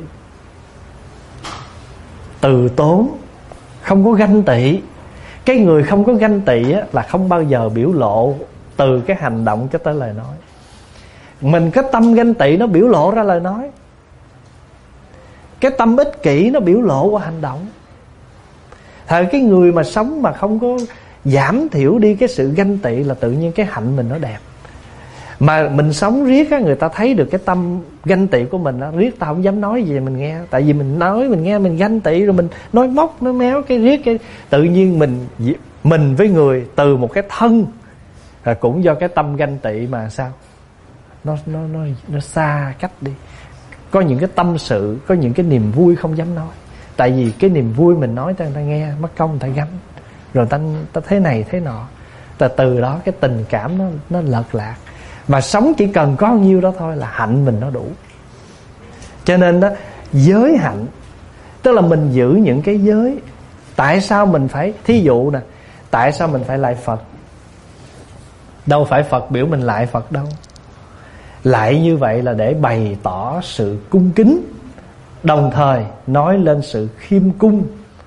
S1: Từ tốn, không có ganh tị. Cái người không có ganh tị á, là không bao giờ biểu lộ từ cái hành động cho tới lời nói. Mình cái tâm ganh tị nó biểu lộ ra lời nói. Cái tâm ích kỷ nó biểu lộ qua hành động. Thời cái người mà sống mà không có giảm thiểu đi cái sự ganh tị là tự nhiên cái hạnh mình nó đẹp. Mà mình sống riết á, người ta thấy được cái tâm ganh tị của mình á, riết tao không dám nói gì mình nghe. Tại vì mình nói mình nghe mình ganh tị, rồi mình nói móc nói méo cái riết cái tự nhiên mình với người từ một cái thân là cũng do cái tâm ganh tị mà sao nó xa cách đi. Có những cái tâm sự, có những cái niềm vui không dám nói. Tại vì cái niềm vui mình nói cho người ta nghe, mất công người ta gánh, rồi ta thế này thế nọ. Từ đó cái tình cảm nó lợt lạc. Mà sống chỉ cần có nhiêu đó thôi là hạnh mình nó đủ. Cho nên đó, giới hạnh, tức là mình giữ những cái giới. Tại sao mình phải, thí dụ nè, tại sao mình phải lại Phật? Đâu phải Phật biểu mình lại Phật đâu. Lại như vậy là để bày tỏ sự cung kính, đồng thời nói lên sự khiêm cung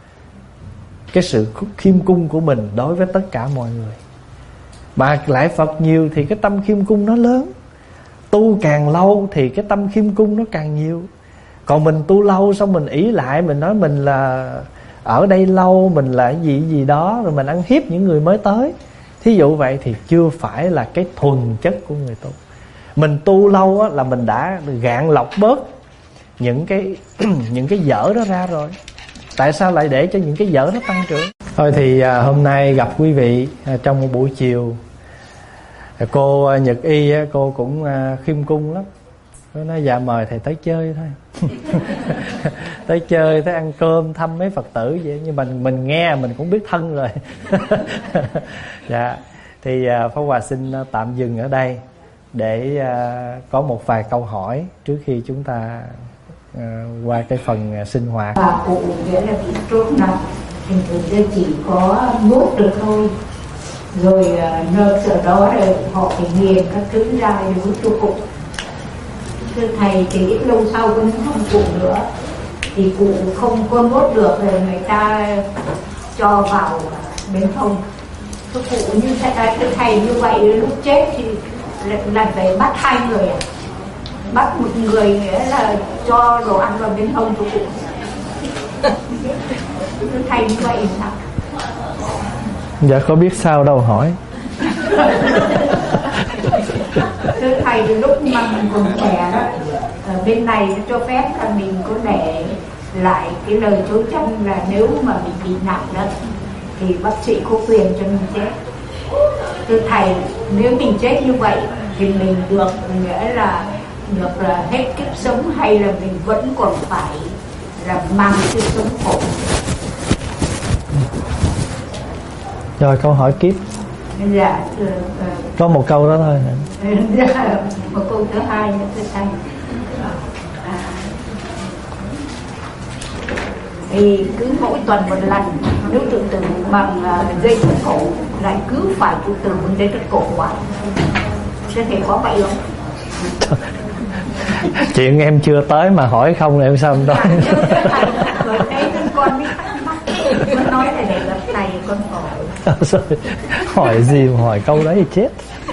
S1: cái sự khiêm cung của mình đối với tất cả mọi người. Mà lại Phật nhiều thì cái tâm khiêm cung nó lớn. Tu càng lâu thì cái tâm khiêm cung nó càng nhiều. Còn mình tu lâu xong mình ỷ lại, mình nói mình là ở đây lâu, mình là gì gì đó, rồi mình ăn hiếp những người mới tới. Thí dụ vậy thì chưa phải là cái thuần chất của người tu. Mình tu lâu á, là mình đã gạn lọc bớt những cái những cái dở đó ra rồi. Tại sao lại để cho những cái dở nó tăng trưởng? Thôi thì hôm nay gặp quý vị trong một buổi chiều. Cô Nhật Y cô cũng khiêm cung lắm. Cô nói dạ mời thầy tới chơi thôi. Tới chơi, tới ăn cơm, thăm mấy Phật tử vậy. Nhưng mình nghe mình cũng biết thân rồi. Dạ. Thì Pháp Hòa xin tạm dừng ở đây để có một vài câu hỏi trước khi chúng ta qua cái phần sinh hoạt.
S2: Và cụ nghĩa là bị trốt nặng, thành thử chỉ có nuốt được thôi. Rồi nơi sau đó rồi họ phải nghiền các trứng ra để hút cho cụ. Thưa thầy, thì ít lâu sau cũng không cụ nữa, thì cụ không có nuốt được rồi người ta cho vào bên hông. Thưa cụ, như thầy như vậy lúc chết thì lại phải bắt hai người à? Bắt một người nghĩa là cho đồ ăn vào bên hông cho cụ. Thưa thầy như vậy sao?
S1: Dạ có biết sao đâu hỏi.
S2: Thưa thầy, thì lúc mà mình còn trẻ đó, bên này nó cho phép là mình có để lại cái lời chối trong là nếu mà mình bị nặng đó thì bác sĩ có quyền cho mình chết. Thưa thầy, nếu mình chết như vậy thì mình được nghĩa là được là hết kiếp sống, hay là mình vẫn còn phải là mang cái sống khổ?
S1: Rồi câu hỏi tiếp.
S2: Dạ,
S1: có một câu đó thôi.
S2: Dạ, một câu thứ hai nữa thưa thầy. Thì cứ mỗi tuần một lần nếu tự tử bằng dây thắt cổ lại cứ phải tự tử bằng dây thắt cổ hoài. Thế thầy có vậy không?
S1: Chuyện em chưa tới mà hỏi không là em sao không nói.
S2: Rồi đấy con mới thắc mắc, con nói là để gặp thầy con hỏi.
S1: Hỏi gì mà hỏi câu đấy thì chết.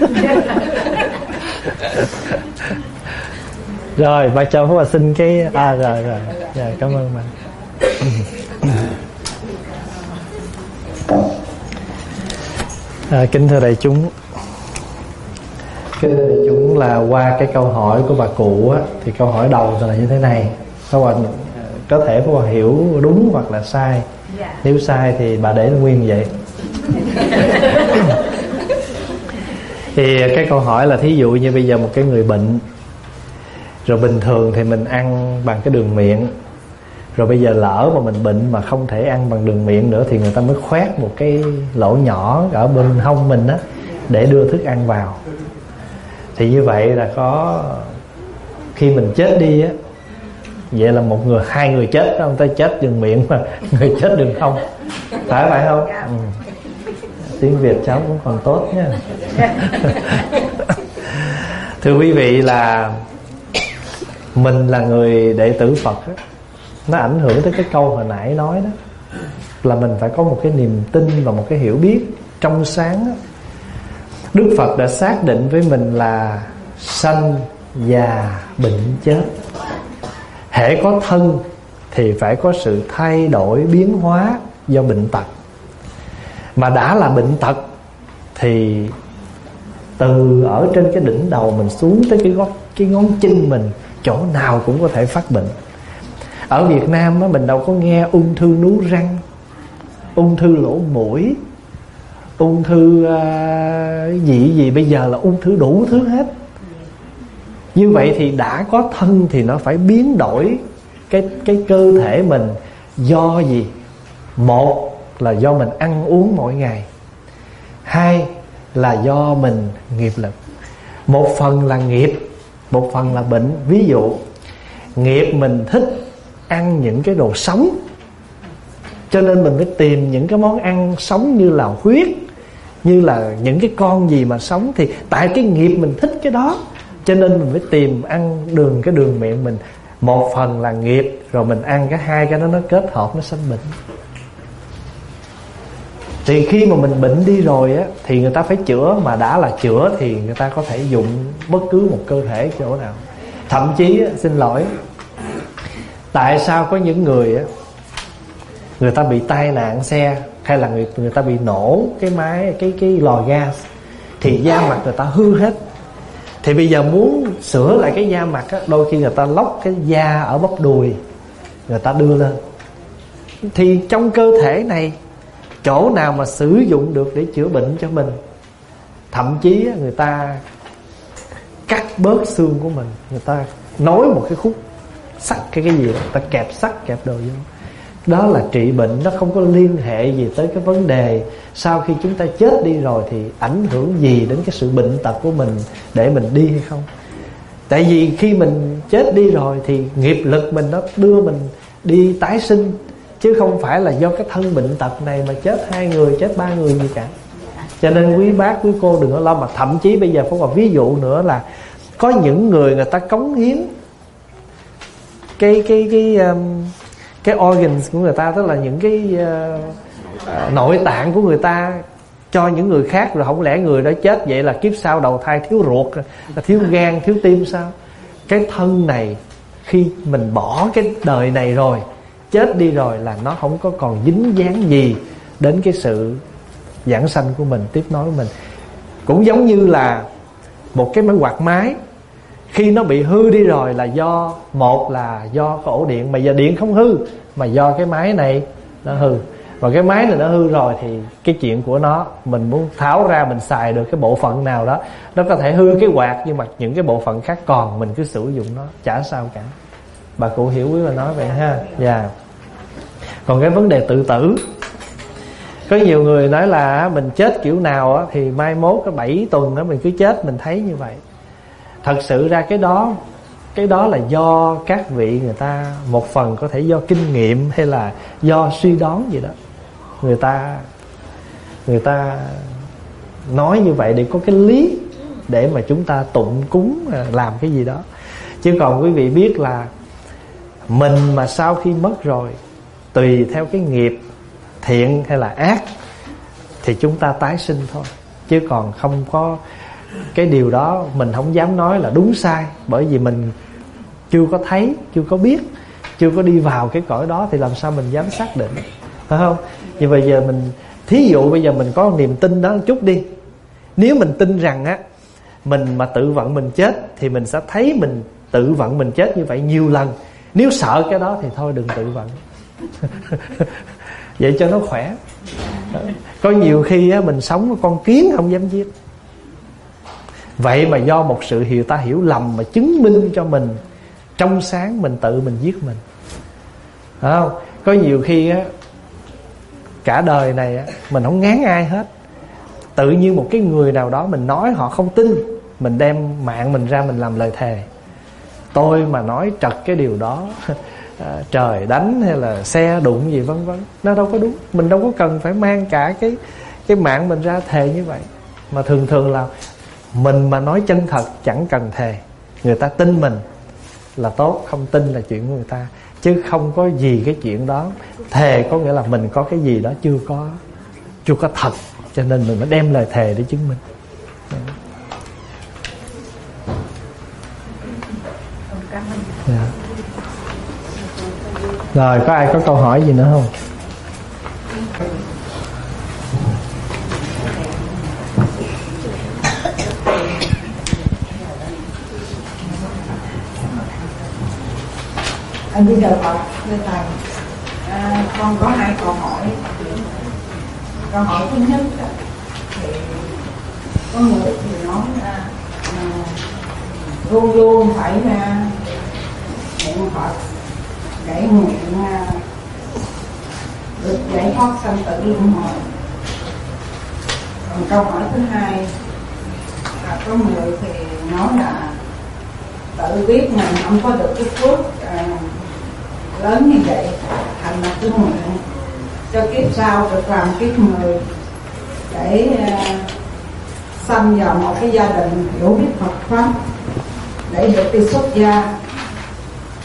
S1: Rồi bà cho Pháp Hòa xin cái rồi dạ, cảm ơn bà. Kính thưa đại chúng, là qua cái câu hỏi của bà cụ á, thì câu hỏi đầu là như thế này. Pháp Hòa có thể Pháp Hòa hiểu đúng hoặc là sai. Nếu sai thì bà để nguyên vậy. Thì cái câu hỏi là thí dụ như bây giờ một cái người bệnh, rồi bình thường thì mình ăn bằng cái đường miệng, rồi bây giờ lỡ mà mình bệnh mà không thể ăn bằng đường miệng nữa thì người ta mới khoét một cái lỗ nhỏ ở bên hông mình á để đưa thức ăn vào. Thì như vậy là có khi mình chết đi á, vậy là một người, hai người chết, không ta chết đường miệng mà người chết đường hông, phải không? Tiếng Việt cháu cũng còn tốt nha. Thưa quý vị, là mình là người đệ tử Phật á, nó ảnh hưởng tới cái câu hồi nãy nói đó, là mình phải có một cái niềm tin và một cái hiểu biết trong sáng đó. Đức Phật đã xác định với mình là sanh, già, bệnh, chết. Hễ có thân thì phải có sự thay đổi, biến hóa do bệnh tật. Mà đã là bệnh tật thì từ ở trên cái đỉnh đầu mình xuống tới cái ngón chân mình, chỗ nào cũng có thể phát bệnh. Ở Việt Nam á, mình đâu có nghe ung thư nướu răng, ung thư lỗ mũi, ung thư gì bây giờ là ung thư đủ thứ hết. Như vậy thì đã có thân thì nó phải biến đổi cái cơ thể mình do gì? Một là do mình ăn uống mỗi ngày, hai là do mình nghiệp lực. Một phần là nghiệp, một phần là bệnh. Ví dụ nghiệp mình thích ăn những cái đồ sống, cho nên mình phải tìm những cái món ăn sống như là huyết, như là những cái con gì mà sống. Thì tại cái nghiệp mình thích cái đó, cho nên mình phải tìm ăn cái đường miệng mình. Một phần là nghiệp, rồi mình ăn cái hai cái đó nó kết hợp, nó sanh bệnh. Thì khi mà mình bệnh đi rồi á, thì người ta phải chữa. Mà đã là chữa thì người ta có thể dụng bất cứ một cơ thể chỗ nào. Thậm chí á, xin lỗi, tại sao có những người á, người ta bị tai nạn xe, hay là người ta bị nổ cái lò gas, thì da mặt người ta hư hết. Thì bây giờ muốn sửa lại cái da mặt á, đôi khi người ta lóc cái da ở bắp đùi, người ta đưa lên. Thì trong cơ thể này, chỗ nào mà sử dụng được để chữa bệnh cho mình. Thậm chí người ta cắt bớt xương của mình, người ta nối một cái khúc sắt cái gì đó, người ta kẹp sắt kẹp đồ vô. Đó là trị bệnh. Nó không có liên hệ gì tới cái vấn đề sau khi chúng ta chết đi rồi thì ảnh hưởng gì đến cái sự bệnh tật của mình để mình đi hay không. Tại vì khi mình chết đi rồi thì nghiệp lực mình nó đưa mình đi tái sinh, chứ không phải là do cái thân bệnh tật này mà chết 2 người, chết 3 người gì cả. Cho nên quý bác quý cô đừng có lo. Mà thậm chí bây giờ có một ví dụ nữa là có những người ta cống hiến cái organs của người ta, tức là những cái nội tạng của người ta cho những người khác. Rồi không lẽ người đó chết vậy là kiếp sau đầu thai thiếu ruột, thiếu gan, thiếu tim sao? Cái thân này khi mình bỏ cái đời này rồi, chết đi rồi, là nó không có còn dính dáng gì đến cái sự giảng sanh của mình, tiếp nối của mình. Cũng giống như là một cái máy quạt máy, khi nó bị hư đi rồi là do, một là do cái ổ điện, mà giờ điện không hư, mà do cái máy này nó hư. Và cái máy này nó hư rồi thì cái chuyện của nó, mình muốn tháo ra mình xài được cái bộ phận nào đó, nó có thể hư cái quạt, nhưng mà những cái bộ phận khác còn, mình cứ sử dụng nó chả sao cả. Bà cụ hiểu quý bà nói vậy ha. Dạ. Còn cái vấn đề tự tử, có nhiều người nói là mình chết kiểu nào á, thì mai mốt cái 7 tuần đó mình cứ chết, mình thấy như vậy. Thật sự ra cái đó là do các vị người ta, một phần có thể do kinh nghiệm hay là do suy đoán gì đó, người ta nói như vậy để có cái lý để mà chúng ta tụng cúng làm cái gì đó. Chứ còn quý vị biết là mình mà sau khi mất rồi, tùy theo cái nghiệp thiện hay là ác thì chúng ta tái sinh thôi. Chứ còn không có cái điều đó, mình không dám nói là đúng sai, bởi vì mình chưa có thấy, chưa có biết, chưa có đi vào cái cõi đó thì làm sao mình dám xác định, phải không? Nhưng bây giờ mình, thí dụ bây giờ mình có niềm tin đó một chút đi. Nếu mình tin rằng á, mình mà tự vận mình chết thì mình sẽ thấy mình tự vận mình chết như vậy nhiều lần. Nếu sợ cái đó thì thôi đừng tự vận. Vậy cho nó khỏe. Có nhiều khi á, mình sống với con kiến không dám giết. Vậy mà do một sự ta hiểu lầm mà chứng minh cho mình trong sáng, mình tự mình giết mình. Phải không? Có nhiều khi á, cả đời này á, mình không ngán ai hết. Tự nhiên một cái người nào đó mình nói họ không tin, mình đem mạng mình ra mình làm lời thề. Tôi mà nói trật cái điều đó, trời đánh hay là xe đụng gì vân vân, nó đâu có đúng. Mình đâu có cần phải mang cả cái mạng mình ra thề như vậy. Mà thường là mình mà nói chân thật chẳng cần thề, người ta tin mình là tốt, không tin là chuyện của người ta. Chứ không có gì cái chuyện đó. Thề có nghĩa là mình có cái gì đó chưa có thật, cho nên mình mới đem lời thề để chứng minh. Yeah. Rồi có ai có câu hỏi gì nữa không?
S2: Anh bây giờ Phật thưa thầy, con có 2 câu hỏi. Câu hỏi thứ nhất thì có người thì nói là luôn luôn phải niệm Phật để nguyện được giải thoát sanh tử luân hồi. Còn câu hỏi thứ hai là có người thì nói là tự biết mình không có được cái phước lớn như vậy, thành là cứ nguyện cho kiếp sau được làm kiếp người để sanh vào một cái gia đình hiểu biết Phật pháp để được đi xuất gia.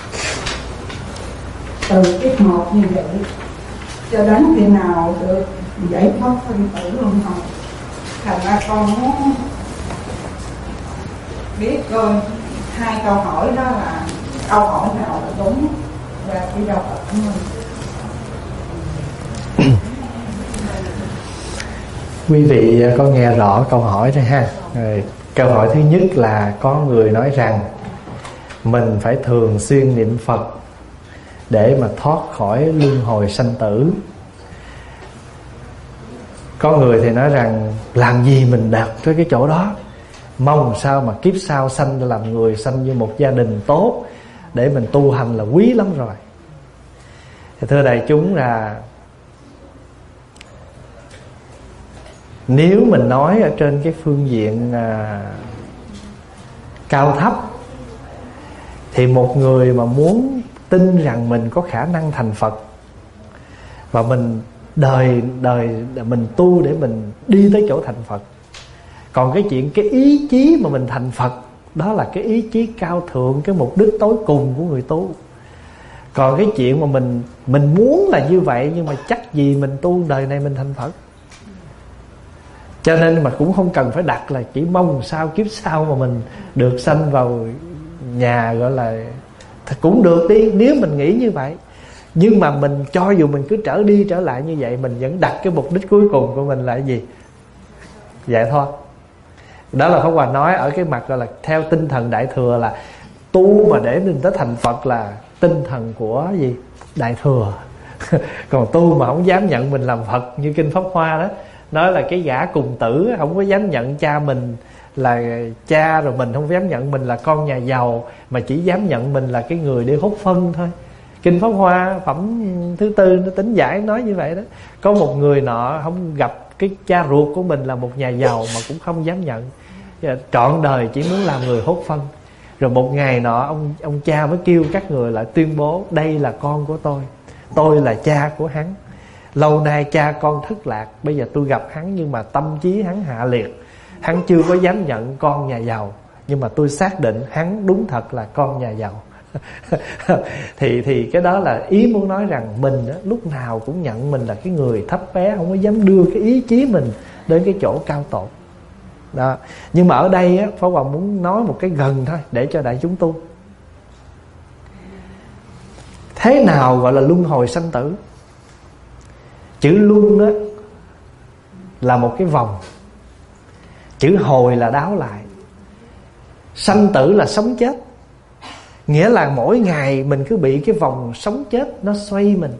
S2: Từ kiếp 1 như vậy cho đến khi nào được
S3: giải thoát sinh tử luân hồi. Thành ra con muốn biết coi hai câu hỏi đó là câu hỏi nào là đúng và đi đâu là của mình.
S1: Quý vị có nghe rõ câu hỏi rồi ha. Câu hỏi thứ nhất là có người nói rằng mình phải thường xuyên niệm Phật để mà thoát khỏi luân hồi sanh tử. Có người thì nói rằng làm gì mình đạt tới cái chỗ đó, mong sao mà kiếp sau sanh làm người, sanh như một gia đình tốt để mình tu hành là quý lắm rồi. Thì thưa đại chúng là nếu mình nói ở trên cái phương diện cao thấp, thì một người mà muốn tin rằng mình có khả năng thành Phật và mình đời mình tu để mình đi tới chỗ thành Phật. Còn cái chuyện cái ý chí mà mình thành Phật, đó là cái ý chí cao thượng, cái mục đích tối cùng của người tu. Còn cái chuyện mà mình muốn là như vậy, nhưng mà chắc gì mình tu đời này mình thành Phật. Cho nên mà cũng không cần phải đặt là chỉ mong sao kiếp sau mà mình được sanh vào nhà gọi là cũng được đi, nếu mình nghĩ như vậy. Nhưng mà mình cho dù mình cứ trở đi trở lại như vậy, mình vẫn đặt cái mục đích cuối cùng của mình là cái gì? Giải thoát. Đó là Pháp Hòa nói ở cái mặt gọi là theo tinh thần Đại Thừa, là tu mà để mình tới thành Phật là tinh thần của gì? Đại Thừa. Còn tu mà không dám nhận mình làm Phật, như kinh Pháp Hoa đó nói là cái gã cùng tử không có dám nhận cha mình là cha, rồi mình không dám nhận mình là con nhà giàu, mà chỉ dám nhận mình là cái người để hốt phân thôi. Kinh Pháp Hoa phẩm thứ tư nó tính giải nói như vậy đó. Có một người nọ không gặp cái cha ruột của mình là một nhà giàu mà cũng không dám nhận, trọn đời chỉ muốn làm người hốt phân. Rồi một ngày nọ ông cha mới kêu các người lại tuyên bố: đây là con của tôi là cha của hắn. Lâu nay cha con thất lạc, bây giờ tôi gặp hắn nhưng mà tâm trí hắn hạ liệt, hắn chưa có dám nhận con nhà giàu, nhưng mà tôi xác định hắn đúng thật là con nhà giàu. thì cái đó là ý muốn nói rằng mình đó, lúc nào cũng nhận mình là cái người thấp bé, không có dám đưa cái ý chí mình đến cái chỗ cao tột đó. Nhưng mà ở đây á, Pháp Hòa muốn nói một cái gần thôi để cho đại chúng tu. Thế nào gọi là luân hồi sanh tử? Chữ luân đó là một cái vòng, chữ hồi là đáo lại, sanh tử là sống chết. Nghĩa là mỗi ngày mình cứ bị cái vòng sống chết nó xoay mình.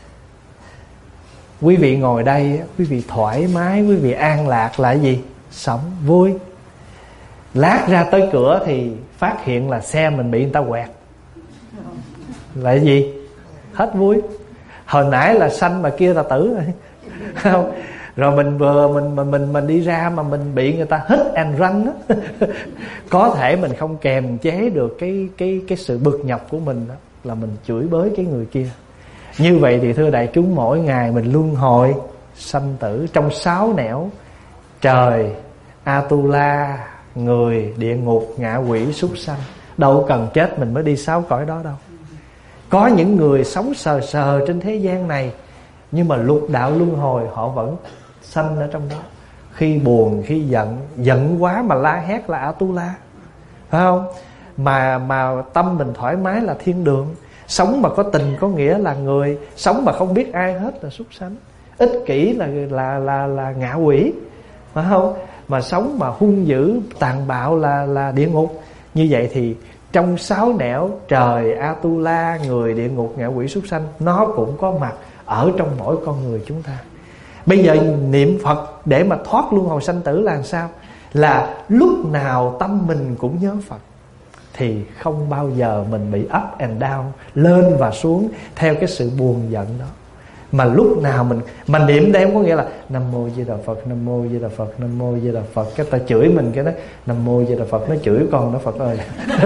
S1: Quý vị ngồi đây, quý vị thoải mái, quý vị an lạc là gì? Sống vui. Lát ra tới cửa thì phát hiện là xe mình bị người ta quẹt, là gì? Hết vui. Hồi nãy là sanh mà kia là tử rồi. Không? Rồi mình vừa mình đi ra mà mình bị người ta hit and run đó. Có thể mình không kềm chế được cái sự bực nhọc của mình đó, là mình chửi bới cái người kia. Như vậy thì thưa đại chúng, mỗi ngày mình luân hồi sanh tử trong 6 nẻo: trời, Atula, người, địa ngục, ngạ quỷ, súc sanh. Đâu cần chết mình mới đi 6 cõi đó đâu. Có những người sống sờ sờ trên thế gian này, nhưng mà lục đạo luân hồi họ vẫn sanh ở trong đó. Khi buồn, khi giận quá mà la hét là Atula, phải không? Mà tâm mình thoải mái là thiên đường. Sống mà có tình có nghĩa là người, sống mà không biết ai hết là súc sanh. Ích kỷ là ngạ quỷ, phải không? Mà sống mà hung dữ tàn bạo là địa ngục. Như vậy thì trong 6 nẻo trời, Atula, người, địa ngục, ngạ quỷ, súc sanh, nó cũng có mặt ở trong mỗi con người chúng ta. Bây giờ niệm Phật để mà thoát luân hồi sanh tử là làm sao? Là lúc nào tâm mình cũng nhớ Phật, thì không bao giờ mình bị up and down, lên và xuống theo cái sự buồn giận đó. Mà lúc nào mình niệm đây không có nghĩa là Nam Mô Di Đà Phật, Nam Mô Di Đà Phật, Nam Mô Di Đà Phật, cái ta chửi mình cái đó Nam Mô Di Đà Phật, nó chửi con đó Phật ơi.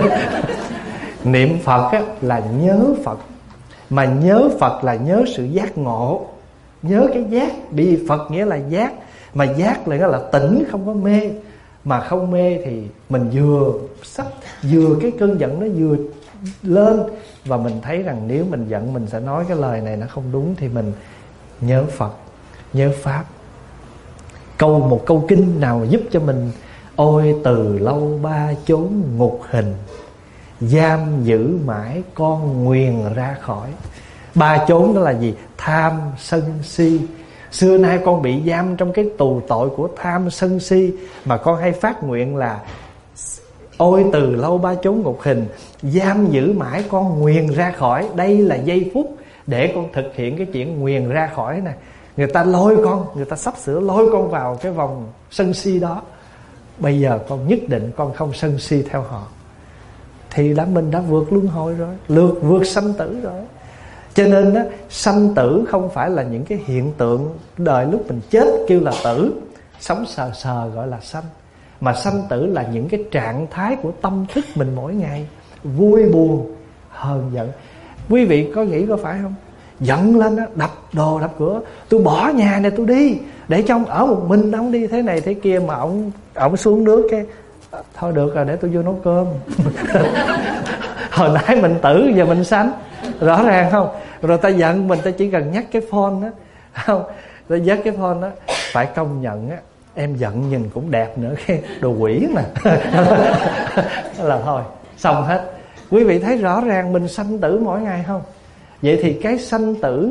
S1: Niệm Phật á, là nhớ Phật. Mà nhớ Phật là nhớ sự giác ngộ, nhớ cái giác. Bị Phật nghĩa là giác, mà giác là tỉnh, không có mê. Mà không mê thì mình vừa cái cơn giận nó vừa lên, và mình thấy rằng nếu mình giận mình sẽ nói cái lời này nó không đúng, thì mình nhớ Phật. nhớ pháp. Một câu kinh nào giúp cho mình: ôi từ lâu ba chốn ngục hình, giam giữ mãi con nguyền ra khỏi. Ba chốn đó là gì? Tham sân si. Xưa nay con bị giam trong cái tù tội của tham sân si, mà con hay phát nguyện là: ôi từ lâu ba chốn ngục hình, giam giữ mãi con nguyền ra khỏi. Đây là giây phút để con thực hiện cái chuyện nguyền ra khỏi nè. Người ta lôi con, người ta sắp sửa lôi con vào cái vòng sân si đó. Bây giờ con nhất định con không sân si theo họ, thì mình đã vượt luân hồi rồi, vượt sanh tử rồi. Cho nên á, sanh tử không phải là những cái hiện tượng đời lúc mình chết kêu là tử, sống sờ sờ gọi là sanh. Mà sanh tử là những cái trạng thái của tâm thức mình mỗi ngày, vui buồn, hờn giận. Quý vị có nghĩ có phải không? Giận lên á, đập đồ đập cửa, tôi bỏ nhà này tôi đi, để cho ông ở một mình, ông đi thế này thế kia. Mà ông xuống nước cái: thôi được rồi, để tôi vô nấu cơm. Hồi nãy mình tử, giờ mình sanh, rõ ràng không? Rồi ta giận mình, ta chỉ cần nhắc cái phone đó, không? Ta dắt cái phone đó. Phải công nhận á, em giận nhìn cũng đẹp nữa, cái đồ quỷ mà. Là thôi, xong hết. Quý vị thấy rõ ràng mình sanh tử mỗi ngày không? Vậy thì cái sanh tử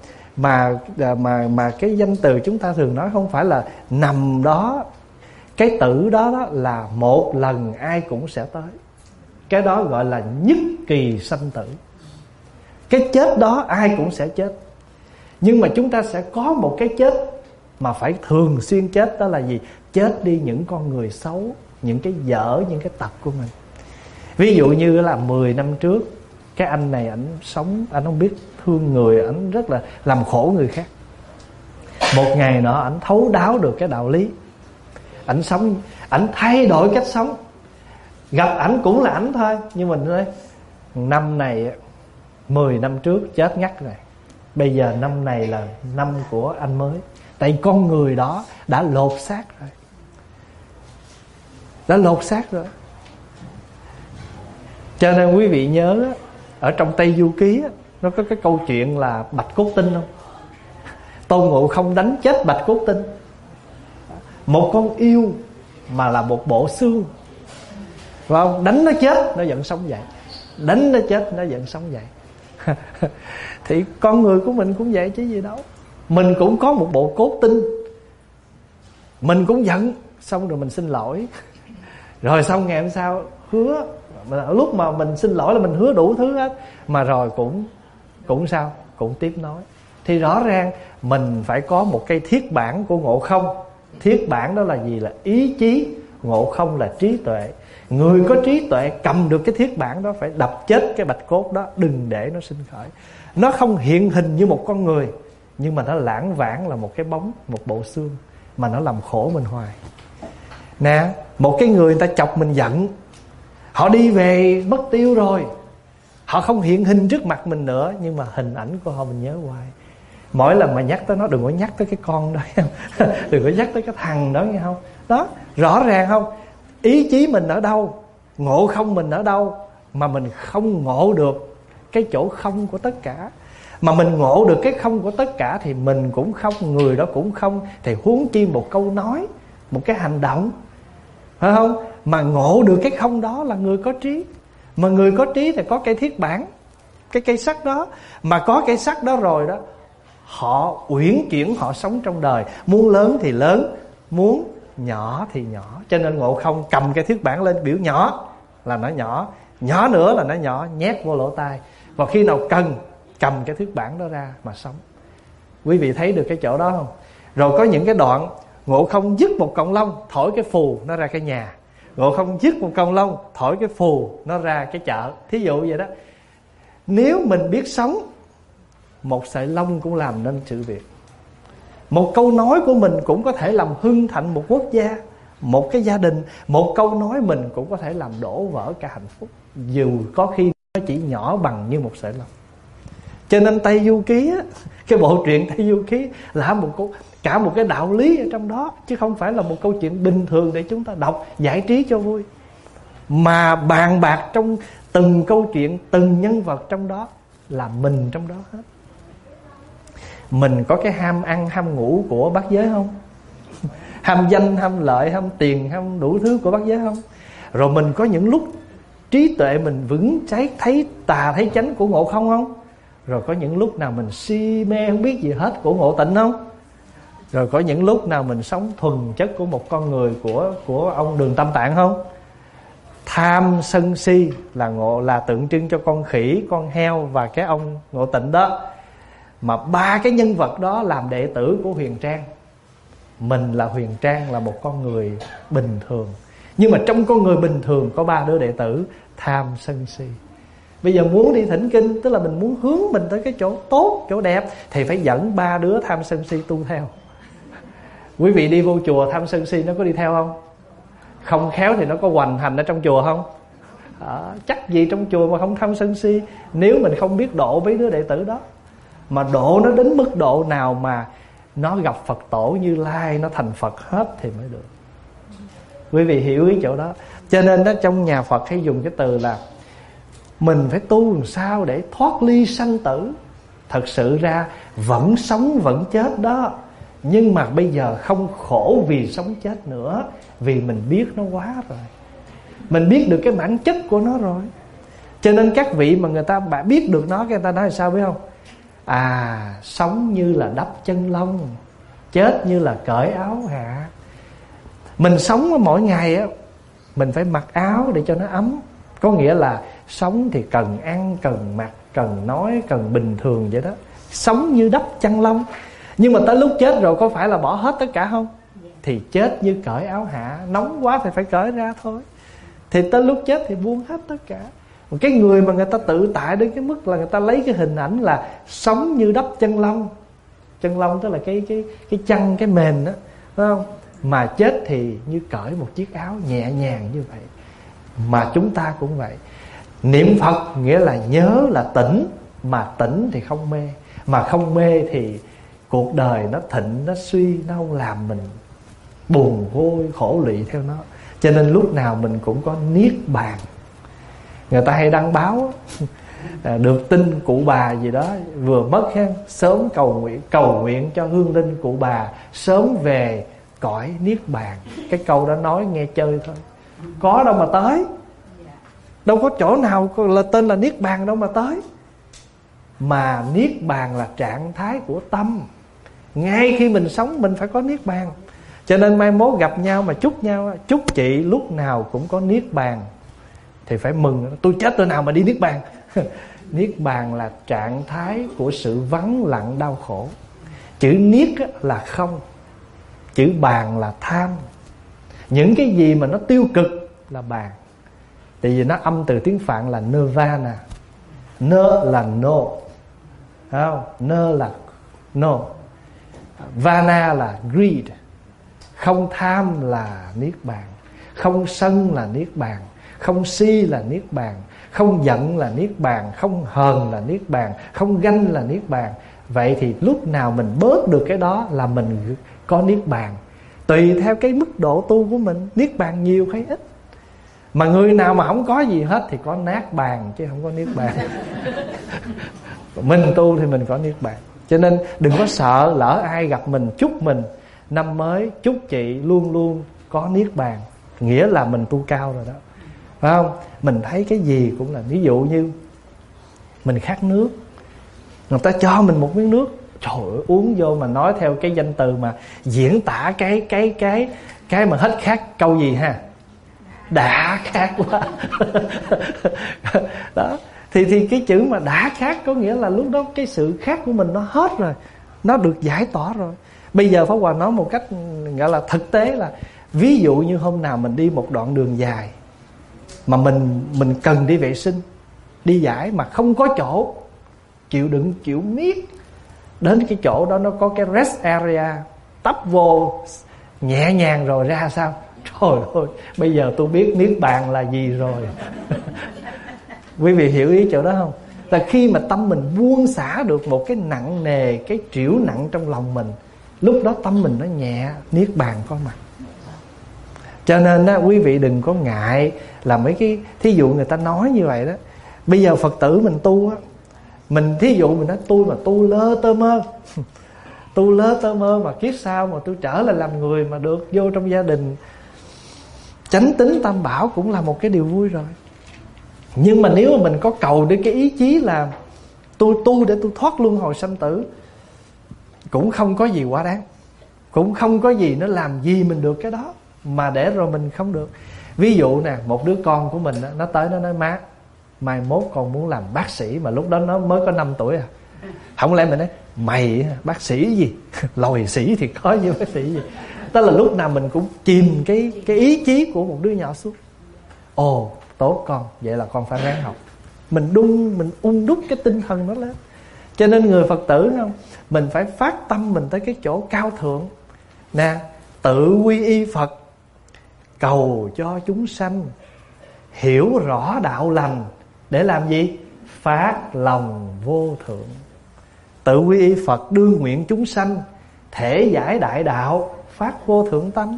S1: mà cái danh từ chúng ta thường nói không phải là nằm đó. Cái tử đó là một lần ai cũng sẽ tới. Cái đó gọi là nhất kỳ sanh tử. Cái chết đó ai cũng sẽ chết. Nhưng mà chúng ta sẽ có một cái chết mà phải thường xuyên chết. Đó là gì? Chết đi những con người xấu, những cái dở, những cái tật của mình. Ví dụ như là 10 năm trước, cái anh này ảnh sống, ảnh không biết thương người, ảnh rất là làm khổ người khác. Một ngày nọ ảnh thấu đáo được cái đạo lý, ảnh sống, ảnh thay đổi cách sống. Gặp ảnh cũng là ảnh thôi, nhưng mình nói năm này 10 năm trước chết ngắt rồi, bây giờ năm này là năm của anh mới. Tại con người đó đã lột xác rồi, đã lột xác rồi. Cho nên quý vị nhớ, ở trong Tây Du Ký nó có cái câu chuyện là bạch cốt tinh không? Tôn Ngộ Không đánh chết bạch cốt tinh, một con yêu mà là một bộ xương, phải không? Đánh nó chết nó vẫn sống dậy, đánh nó chết nó vẫn sống dậy. Thì con người của mình cũng vậy chứ gì đâu. Mình cũng có một bộ cốt tinh, mình cũng giận, xong rồi mình xin lỗi, rồi xong ngày hôm sau hứa. Lúc mà mình xin lỗi là mình hứa đủ thứ hết, mà rồi cũng sao? Cũng tiếp nói. Thì rõ ràng mình phải có một cái thiết bản của Ngộ Không. Thiết bản đó là gì? Là ý chí. Ngộ Không là trí tuệ. Người có trí tuệ cầm được cái thiết bản đó phải đập chết cái bạch cốt đó, đừng để nó sinh khởi. Nó không hiện hình như một con người, nhưng mà nó lãng vãng là một cái bóng, một bộ xương, mà nó làm khổ mình hoài. Nè, một cái người ta chọc mình giận, họ đi về mất tiêu rồi, họ không hiện hình trước mặt mình nữa, nhưng mà hình ảnh của họ mình nhớ hoài. Mỗi lần mà nhắc tới nó, đừng có nhắc tới cái con đó, đừng có nhắc tới cái thằng đó, nghe không? Đó, rõ ràng không? Ý chí mình ở đâu, ngộ không mình ở đâu, mà mình không ngộ được cái chỗ không của tất cả. Mà mình ngộ được cái không của tất cả thì mình cũng không, người đó cũng không, thì huống chi một câu nói, một cái hành động, phải không? Mà ngộ được cái không đó là người có trí. Mà người có trí thì có cái thiết bản, cái cây sắt đó. Mà có cây sắt đó rồi đó, họ uyển chuyển, họ sống trong đời. Muốn lớn thì lớn, muốn nhỏ thì nhỏ. Cho nên Ngộ Không cầm cái thiết bản lên biểu nhỏ là nó nhỏ, nhỏ nữa là nó nhỏ, nhét vô lỗ tai. Và khi nào cần cầm cái thiết bản đó ra mà sống. Quý vị thấy được cái chỗ đó không? Rồi có những cái đoạn Ngộ Không dứt một cọng lông, thổi cái phù nó ra cái nhà. Ngộ Không dứt một cọng lông, thổi cái phù nó ra cái chợ. Thí dụ vậy đó. Nếu mình biết sống, một sợi lông cũng làm nên sự việc. Một câu nói của mình cũng có thể làm hưng thịnh một quốc gia, một cái gia đình. Một câu nói mình cũng có thể làm đổ vỡ cả hạnh phúc, dù có khi nó chỉ nhỏ bằng như một sợi lông. Cho nên Tây Du Ký á, cái bộ truyện Tây Du Ký là cả một cái đạo lý ở trong đó, chứ không phải là một câu chuyện bình thường để chúng ta đọc giải trí cho vui. Mà bàn bạc trong từng câu chuyện, từng nhân vật trong đó là mình trong đó hết. Mình có cái ham ăn ham ngủ của bát giới không? Ham danh, ham lợi, ham tiền, ham đủ thứ của bát giới không? Rồi mình có những lúc trí tuệ mình vững cháy, thấy tà thấy chánh của Ngộ Không không? Rồi có những lúc nào mình si mê không biết gì hết của Ngộ Tịnh không? Rồi có những lúc nào mình sống thuần chất của một con người của ông Đường Tam Tạng không? Tham sân si là tượng trưng cho con khỉ, con heo và cái ông Ngộ Tịnh đó. Mà ba cái nhân vật đó làm đệ tử của Huyền Trang. Mình là Huyền Trang, là một con người bình thường. Nhưng mà trong con người bình thường có ba đứa đệ tử tham sân si. Bây giờ muốn đi thỉnh kinh, tức là mình muốn hướng mình tới cái chỗ tốt, chỗ đẹp, thì phải dẫn ba đứa tham sân si tu theo. Quý vị đi vô chùa tham sân si nó có đi theo không? Không khéo thì nó có hoành hành ở trong chùa không? Chắc gì trong chùa mà không tham sân si. Nếu mình không biết độ với đứa đệ tử đó, mà độ nó đến mức độ nào mà nó gặp Phật tổ Như Lai, nó thành Phật hết thì mới được. Quý vị hiểu ý chỗ đó. Cho nên đó, trong nhà Phật hay dùng cái từ là mình phải tu làm sao để thoát ly sanh tử. Thật sự ra vẫn sống vẫn chết đó, nhưng mà bây giờ không khổ vì sống chết nữa, vì mình biết nó quá rồi. Mình biết được cái bản chất của nó rồi. Cho nên các vị mà người ta biết được nó, người ta nói là sao biết không? Sống như là đắp chân lông, chết như là cởi áo hạ. Mình sống mỗi ngày á, mình phải mặc áo để cho nó ấm. Có nghĩa là sống thì cần ăn, cần mặc, cần nói, cần bình thường vậy đó. Sống như đắp chăn lông. Nhưng mà tới lúc chết rồi có phải là bỏ hết tất cả không? Thì chết như cởi áo hạ. Nóng quá thì phải cởi ra thôi. Thì tới lúc chết thì buông hết tất cả. Một cái người mà người ta tự tại đến cái mức là người ta lấy cái hình ảnh là sống như đắp chân lông. Chân lông tức là cái chăn, cái mền đó, phải không? Mà chết thì như cởi một chiếc áo nhẹ nhàng như vậy. Mà chúng ta cũng vậy. Niệm Phật nghĩa là nhớ là tỉnh. Mà tỉnh thì không mê. Mà không mê thì cuộc đời nó thịnh, nó suy, nó không làm mình buồn vôi, khổ lụy theo nó. Cho nên lúc nào mình cũng có niết bàn. Người ta hay đăng báo được tin cụ bà gì đó vừa mất ha, sớm cầu nguyện cho hương linh cụ bà sớm về cõi niết bàn. Cái câu đó nói nghe chơi thôi, có đâu mà tới. Đâu có chỗ nào là tên là niết bàn đâu mà tới. Mà niết bàn là trạng thái của tâm. Ngay khi mình sống mình phải có niết bàn. Cho nên mai mốt gặp nhau mà chúc nhau, chúc chị lúc nào cũng có niết bàn, thì phải mừng. Tôi chết tôi nào mà đi niết bàn. Niết bàn là trạng thái của sự vắng lặng đau khổ. Chữ niết là không, chữ bàn là tham. Những cái gì mà nó tiêu cực là bàn. Tại vì nó âm từ tiếng Phạn là nirvana. Nơ là no, không? Nơ là no, vana là greed. Không tham là niết bàn. Không sân là niết bàn. Không si là niết bàn. Không giận là niết bàn. Không hờn là niết bàn. Không ganh là niết bàn. Vậy thì lúc nào mình bớt được cái đó là mình có niết bàn. Tùy theo cái mức độ tu của mình, niết bàn nhiều hay ít. Mà người nào mà không có gì hết thì có nát bàn chứ không có niết bàn. Mình tu thì mình có niết bàn. Cho nên đừng có sợ lỡ ai gặp mình chúc mình năm mới chúc chị luôn luôn có niết bàn, nghĩa là mình tu cao rồi đó, phải không? Mình thấy cái gì cũng là, ví dụ như mình khát nước, người ta cho mình một miếng nước, trời ơi, uống vô mà nói theo cái danh từ mà diễn tả cái mà hết khát, câu gì ha? Đã khát quá. Đó. Thì cái chữ mà đã khát có nghĩa là lúc đó cái sự khát của mình nó hết rồi, nó được giải tỏa rồi. Bây giờ Pháp Hòa nói một cách gọi là thực tế là, ví dụ như hôm nào mình đi một đoạn đường dài mà mình cần đi vệ sinh, đi giải mà không có chỗ, chịu đựng chịu miết đến cái chỗ đó nó có cái rest area, tấp vô nhẹ nhàng rồi ra sao? Trời ơi, bây giờ tôi biết niết bàn là gì rồi. Quý vị hiểu ý chỗ đó không? Là khi mà tâm mình buông xả được một cái nặng nề, cái trĩu nặng trong lòng mình, lúc đó tâm mình nó nhẹ, niết bàn có mặt. Cho nên á, quý vị đừng có ngại là mấy cái, thí dụ người ta nói như vậy đó. Bây giờ Phật tử mình tu á, mình thí dụ mình nói tôi mà tu lơ tơ mơ, tu lơ tơ mơ mà kiếp sau mà tôi trở lại làm người mà được vô trong gia đình chánh tín tam bảo cũng là một cái điều vui rồi. Nhưng mà nếu mà mình có cầu đến cái ý chí là tôi tu để tôi thoát luân hồi sanh tử, cũng không có gì quá đáng, cũng không có gì nó làm gì mình được cái đó mà để rồi mình không được. Ví dụ nè, một đứa con của mình nó tới nó nói má, mai mốt con muốn làm bác sĩ, mà lúc đó nó mới có 5 tuổi à. Không lẽ mình nói mày bác sĩ gì lòi sĩ thì có như bác sĩ gì. Tức là lúc nào mình cũng chìm cái ý chí của một đứa nhỏ xuống. Ồ tốt con, vậy là con phải ráng học. Mình đúc cái tinh thần đó lên. Cho nên người Phật tử không, mình phải phát tâm mình tới cái chỗ cao thượng nè, tự quy y Phật, cầu cho chúng sanh hiểu rõ đạo lành. Để làm gì? Phát lòng vô thượng. Tự quy y Phật, đương nguyện chúng sanh thể giải đại đạo, phát vô thượng tâm.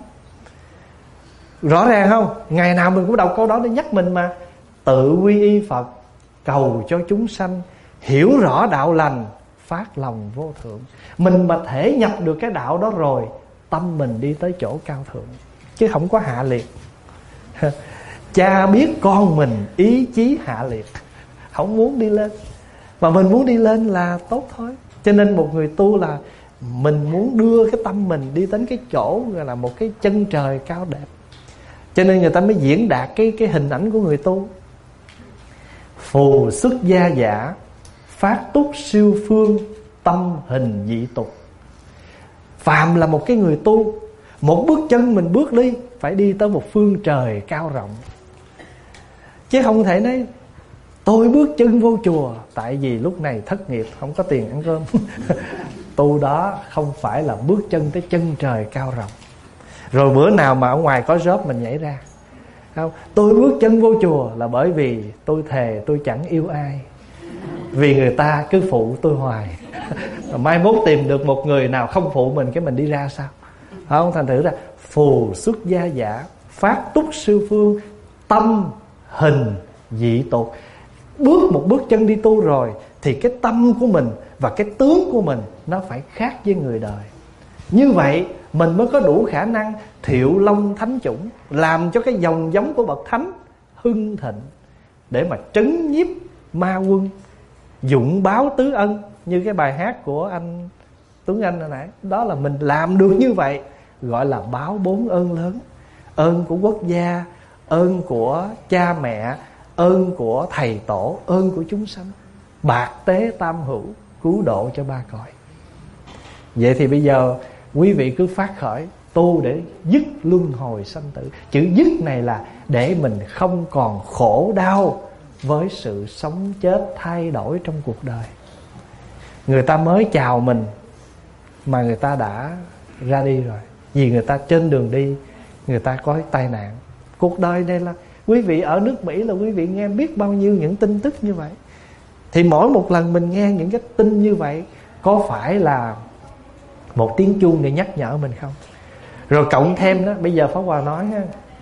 S1: Rõ ràng không? Ngày nào mình cũng đọc câu đó để nhắc mình mà. Tự quy y Phật, cầu cho chúng sanh hiểu rõ đạo lành, phát lòng vô thượng. Mình mà thể nhập được cái đạo đó rồi, tâm mình đi tới chỗ cao thượng, chứ không có hạ liệt. Cha biết con mình ý chí hạ liệt, không muốn đi lên. Mà mình muốn đi lên là tốt thôi. Cho nên một người tu là mình muốn đưa cái tâm mình đi đến cái chỗ gọi là một cái chân trời cao đẹp. Cho nên người ta mới diễn đạt cái hình ảnh của người tu. Phù xuất gia giả, phát túc siêu phương, tâm hình dị tục. Phàm là một cái người tu, một bước chân mình bước đi phải đi tới một phương trời cao rộng. Chứ không thể nói tôi bước chân vô chùa tại vì lúc này thất nghiệp, không có tiền ăn cơm. Tu đó không phải là bước chân tới chân trời cao rộng. Rồi bữa nào mà ở ngoài có job mình nhảy ra. Không? Tôi bước chân vô chùa là bởi vì tôi thề tôi chẳng yêu ai, vì người ta cứ phụ tôi hoài. Mai mốt tìm được một người nào không phụ mình, cái mình đi ra sao? Không? Thành thử ra phù xuất gia giả, phát túc siêu phương, tâm hình dị tục. Một bước chân đi tu rồi thì cái tâm của mình và cái tướng của mình nó phải khác với người đời. Như vậy mình mới có đủ khả năng thiệu long thánh chủng, làm cho cái dòng giống của bậc thánh hưng thịnh, để mà trấn nhiếp ma quân, dụng báo tứ ân. Như cái bài hát của anh Tuấn Anh hồi nãy, đó là mình làm được như vậy, gọi là báo 4 ơn lớn. Ơn của quốc gia, ơn của cha mẹ, ơn của thầy tổ, ơn của chúng sanh. Bạc tế tam hữu, cứu độ cho 3 cõi. Vậy thì bây giờ quý vị cứ phát khởi tu để dứt luân hồi sanh tử. Chữ dứt này là để mình không còn khổ đau với sự sống chết thay đổi trong cuộc đời. Người ta mới chào mình mà người ta đã ra đi rồi, vì người ta trên đường đi người ta có tai nạn. Cuộc đời này là quý vị ở nước Mỹ là quý vị nghe biết bao nhiêu những tin tức như vậy. Thì mỗi một lần mình nghe những cái tin như vậy, có phải là một tiếng chuông để nhắc nhở mình không? Rồi cộng thêm đó, bây giờ Pháp Hòa nói ha,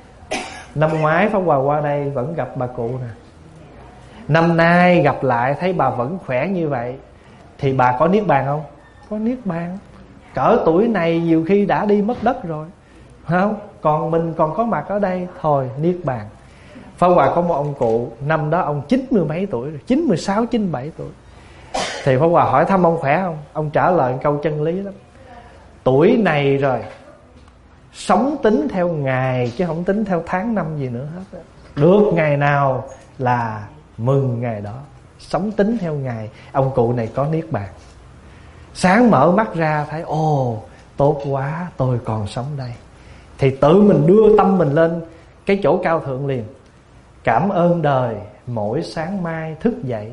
S1: năm ngoái Pháp Hòa qua đây vẫn gặp bà cụ nè, năm nay gặp lại thấy bà vẫn khỏe như vậy, thì bà có niết bàn không? Có niết bàn. Cỡ tuổi này nhiều khi đã đi mất đất rồi, không? Còn mình còn có mặt ở đây, thôi niết bàn. Pháp Hòa có một ông cụ, năm đó ông 90 mấy tuổi rồi, 96, 97 tuổi. Thì Pháp Hòa hỏi thăm ông khỏe không? Ông trả lời câu chân lý lắm. Tuổi này rồi, sống tính theo ngày chứ không tính theo tháng năm gì nữa hết. Được ngày nào là mừng ngày đó, sống tính theo ngày. Ông cụ này có niết bàn. Sáng mở mắt ra thấy ồ tốt quá, tôi còn sống đây. Thì tự mình đưa tâm mình lên cái chỗ cao thượng liền. Cảm ơn đời mỗi sáng mai thức dậy,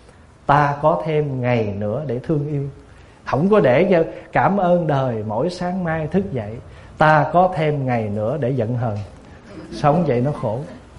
S1: ta có thêm ngày nữa để thương yêu. Không có để cho cảm ơn đời mỗi sáng mai thức dậy, ta có thêm ngày nữa để giận hờn. Sống vậy nó khổ.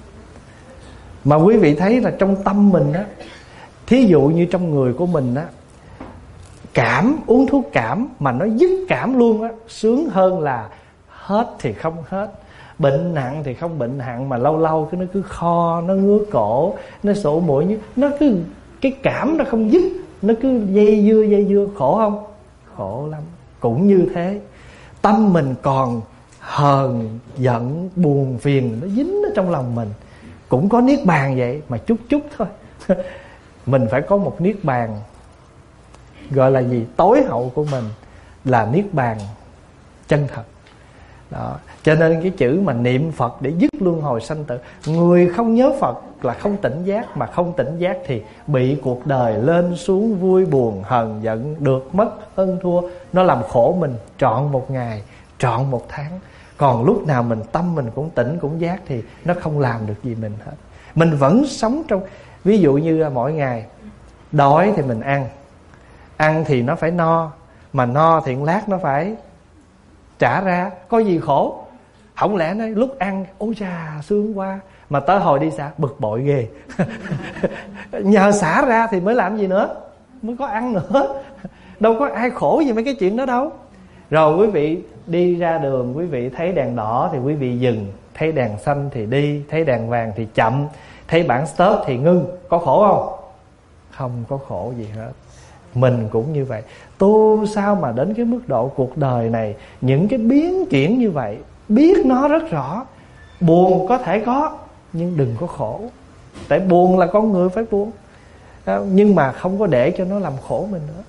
S1: Mà quý vị thấy là trong tâm mình á, thí dụ như trong người của mình á, cảm, uống thuốc cảm mà nó dứt cảm luôn á, sướng hơn là hết thì không hết, bệnh nặng thì không bệnh nặng, mà lâu lâu cái nó cứ kho, nó ngứa cổ, nó sổ mũi, nó cứ cái cảm nó không dứt, nó cứ dây dưa khổ không? Khổ lắm. cũng như thế. Tâm mình còn hờn, giận, buồn, phiền, nó dính ở trong lòng mình, cũng có niết bàn vậy, mà chút chút thôi. Mình phải có một niết bàn gọi là gì? Tối hậu của mình là niết bàn chân thật. Đó. Cho nên cái chữ mà niệm Phật để dứt luân hồi sanh tử. Người không nhớ Phật là không tỉnh giác, mà không tỉnh giác thì bị cuộc đời lên xuống, vui buồn, hờn giận, được mất, hơn thua. Nó làm khổ mình trọn một ngày, trọn một tháng. Còn lúc nào mình tâm mình cũng tỉnh, cũng giác thì nó không làm được gì mình hết. Mình vẫn sống trong, ví dụ như mỗi ngày đói thì mình ăn, ăn thì nó phải no, mà no thì lát nó phải trả ra. Có gì khổ? Không lẽ nói lúc ăn ôi chà sướng quá, mà tới hồi đi xả bực bội ghê. Nhờ xả ra thì mới làm gì nữa, mới có ăn nữa. Đâu có ai khổ gì mấy cái chuyện đó đâu. Rồi quý vị đi ra đường, quý vị thấy đèn đỏ thì quý vị dừng, thấy đèn xanh thì đi, thấy đèn vàng thì chậm, thấy bảng stop thì ngưng. Có khổ không? Không có khổ gì hết. Mình cũng như vậy. Tu sao mà đến cái mức độ cuộc đời này, những cái biến chuyển như vậy, biết nó rất rõ. Buồn có thể có, nhưng đừng có khổ. Tại buồn là con người phải buồn, nhưng mà không có để cho nó làm khổ mình nữa.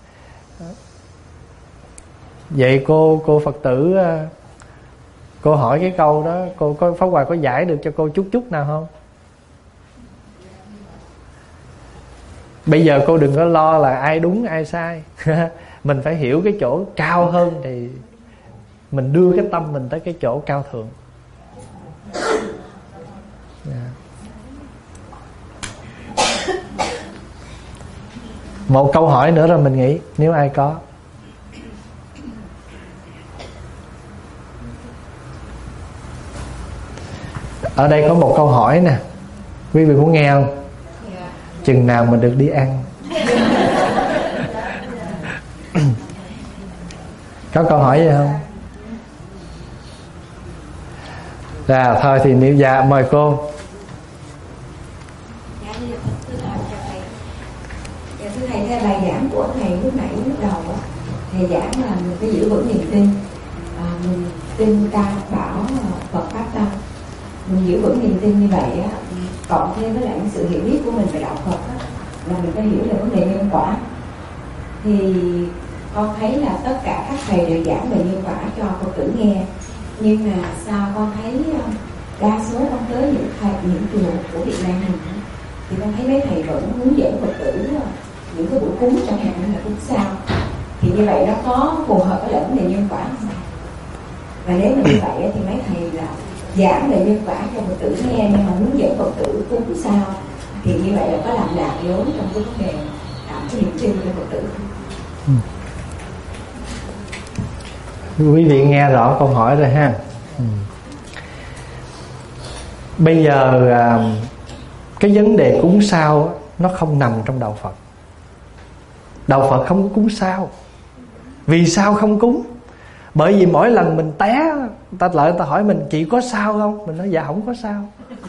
S1: Vậy cô Phật tử, cô hỏi cái câu đó, cô có Pháp Hòa có giải được cho cô chút nào không? Bây giờ cô đừng có lo là ai đúng ai sai. Mình phải hiểu cái chỗ cao hơn thì mình đưa cái tâm mình tới cái chỗ cao thượng. Một câu hỏi nữa rồi mình nghĩ, nếu ai có. Ở đây có một câu hỏi nè, quý vị muốn nghe không? Chừng nào mình được đi ăn? Có câu hỏi gì không? Dạ thôi thì nếu dạ mời cô.
S2: Thưa thầy, theo bài giảng của thầy lúc đầu á, thầy giảng là mình phải giữ vững niềm tin, mình tin ta bảo Phật pháp tăng, mình giữ vững niềm tin như vậy á, cộng thêm với lại sự hiểu biết của mình về đạo Phật á, là mình phải hiểu về vấn đề nhân quả. Thì con thấy là tất cả các thầy đều giảng về nhân quả cho Phật tử nghe, nhưng mà sao con thấy đa số con tới những chùa của Việt Nam mình thì con thấy mấy thầy vẫn hướng dẫn Phật tử những cái buổi cúng, chẳng hạn như là cúng sao, thì như vậy nó có phù hợp với lại vấn đề nhân quả không? Và nếu mà như vậy thì mấy thầy là giảng về nhân quả cho Phật tử nghe, nhưng mà hướng dẫn Phật tử cúng sao, thì như vậy là có làm lạc lối trong cái vấn đề tạo cái niềm tin cho Phật tử không?
S1: Quý vị nghe rõ câu hỏi rồi ha. Bây giờ cái vấn đề cúng sao nó không nằm trong đạo Phật. Đạo Phật không có cúng sao. Vì sao không cúng? Bởi vì mỗi lần mình té, người ta hỏi mình chị có sao không? Mình nói dạ không có sao.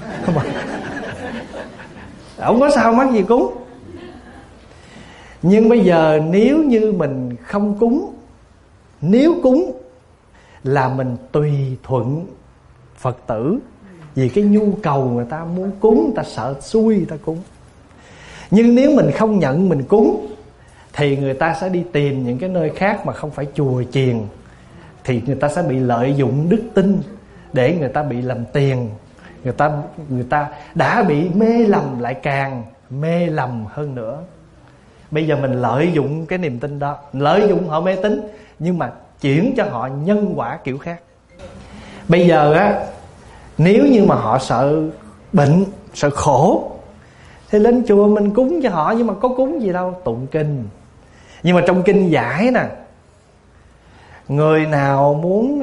S1: Không có sao mắc gì cúng. Nhưng bây giờ nếu như mình không cúng, nếu cúng là mình tùy thuận Phật tử, vì cái nhu cầu người ta muốn cúng, người ta sợ xui người ta cúng. Nhưng nếu mình không nhận mình cúng thì người ta sẽ đi tìm những cái nơi khác mà không phải chùa chiền, thì người ta sẽ bị lợi dụng đức tin để người ta bị làm tiền. Người ta đã bị mê lầm lại càng mê lầm hơn nữa. Bây giờ mình lợi dụng cái niềm tin đó, lợi dụng họ mê tín, nhưng mà chuyển cho họ nhân quả kiểu khác. Bây giờ á, nếu như mà họ sợ bệnh, sợ khổ thì lên chùa mình cúng cho họ. Nhưng mà có cúng gì đâu, tụng kinh. Nhưng mà trong kinh giải nè, người nào muốn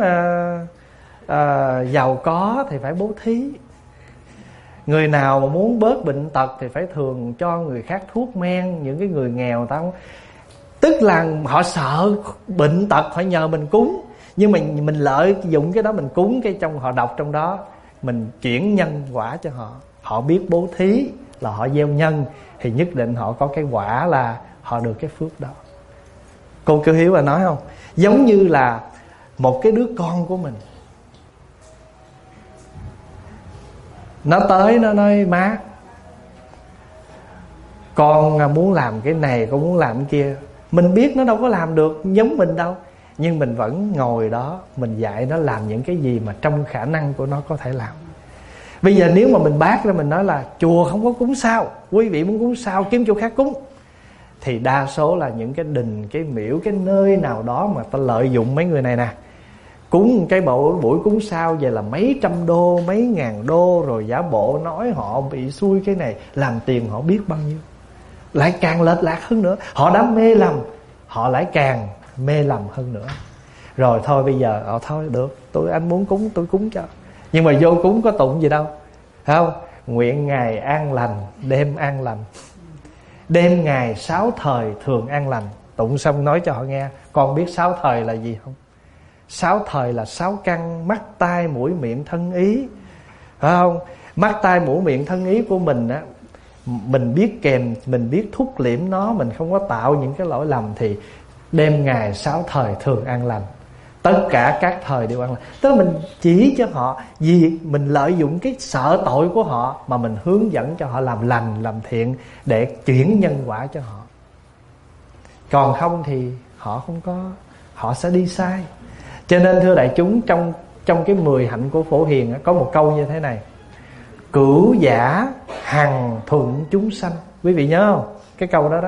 S1: giàu có thì phải bố thí, người nào mà muốn bớt bệnh tật thì phải thường cho người khác thuốc men. Những cái người nghèo ta không, tức là họ sợ bệnh tật, họ nhờ mình cúng. Nhưng mà mình lợi dụng cái đó, mình cúng cái trong họ đọc trong đó, mình chuyển nhân quả cho họ. Họ biết bố thí là họ gieo nhân, thì nhất định họ có cái quả là họ được cái phước đó. Cô Kiều Hiếu là nói không, giống như là một cái đứa con của mình. Nó tới nó nói má, con muốn làm cái này, con muốn làm cái kia. Mình biết nó đâu có làm được giống mình đâu, nhưng mình vẫn ngồi đó, mình dạy nó làm những cái gì mà trong khả năng của nó có thể làm. Bây giờ nếu mà mình bác ra mình nói là chùa không có cúng sao, quý vị muốn cúng sao kiếm chỗ khác cúng, thì đa số là những cái đình, cái miễu, cái nơi nào đó mà ta lợi dụng mấy người này nè. Cúng cái buổi cúng sao về là mấy trăm đô, mấy ngàn đô, rồi giả bộ nói họ bị xui cái này, làm tiền họ biết bao nhiêu, lại càng lệch lạc hơn nữa. Họ đã mê lầm, họ lại càng mê lầm hơn nữa. Rồi thôi bây giờ thôi được, anh muốn cúng tôi cúng cho. Nhưng mà vô cúng có tụng gì đâu, phải không? Nguyện ngày an lành, đêm an lành, đêm ngày 6 thời thường an lành. Tụng xong nói cho họ nghe, con biết 6 thời là gì không? 6 thời là 6 căn: mắt, tai, mũi, miệng, thân, ý, phải không? Mắt, tai, mũi, miệng, thân, ý của mình á, mình biết kèm, mình biết thúc liễm nó, mình không có tạo những cái lỗi lầm, thì đêm ngày 6 thời thường an lành. Tất cả các thời đều an lành. Tức là mình chỉ cho họ, vì mình lợi dụng cái sợ tội của họ mà mình hướng dẫn cho họ làm lành, làm thiện để chuyển nhân quả cho họ. Còn không thì họ không có, họ sẽ đi sai. Cho nên thưa đại chúng, trong cái 10 hạnh của Phổ Hiền có một câu như thế này: cửu giả hằng thuận chúng sanh. Quý vị nhớ không? Cái câu đó đó.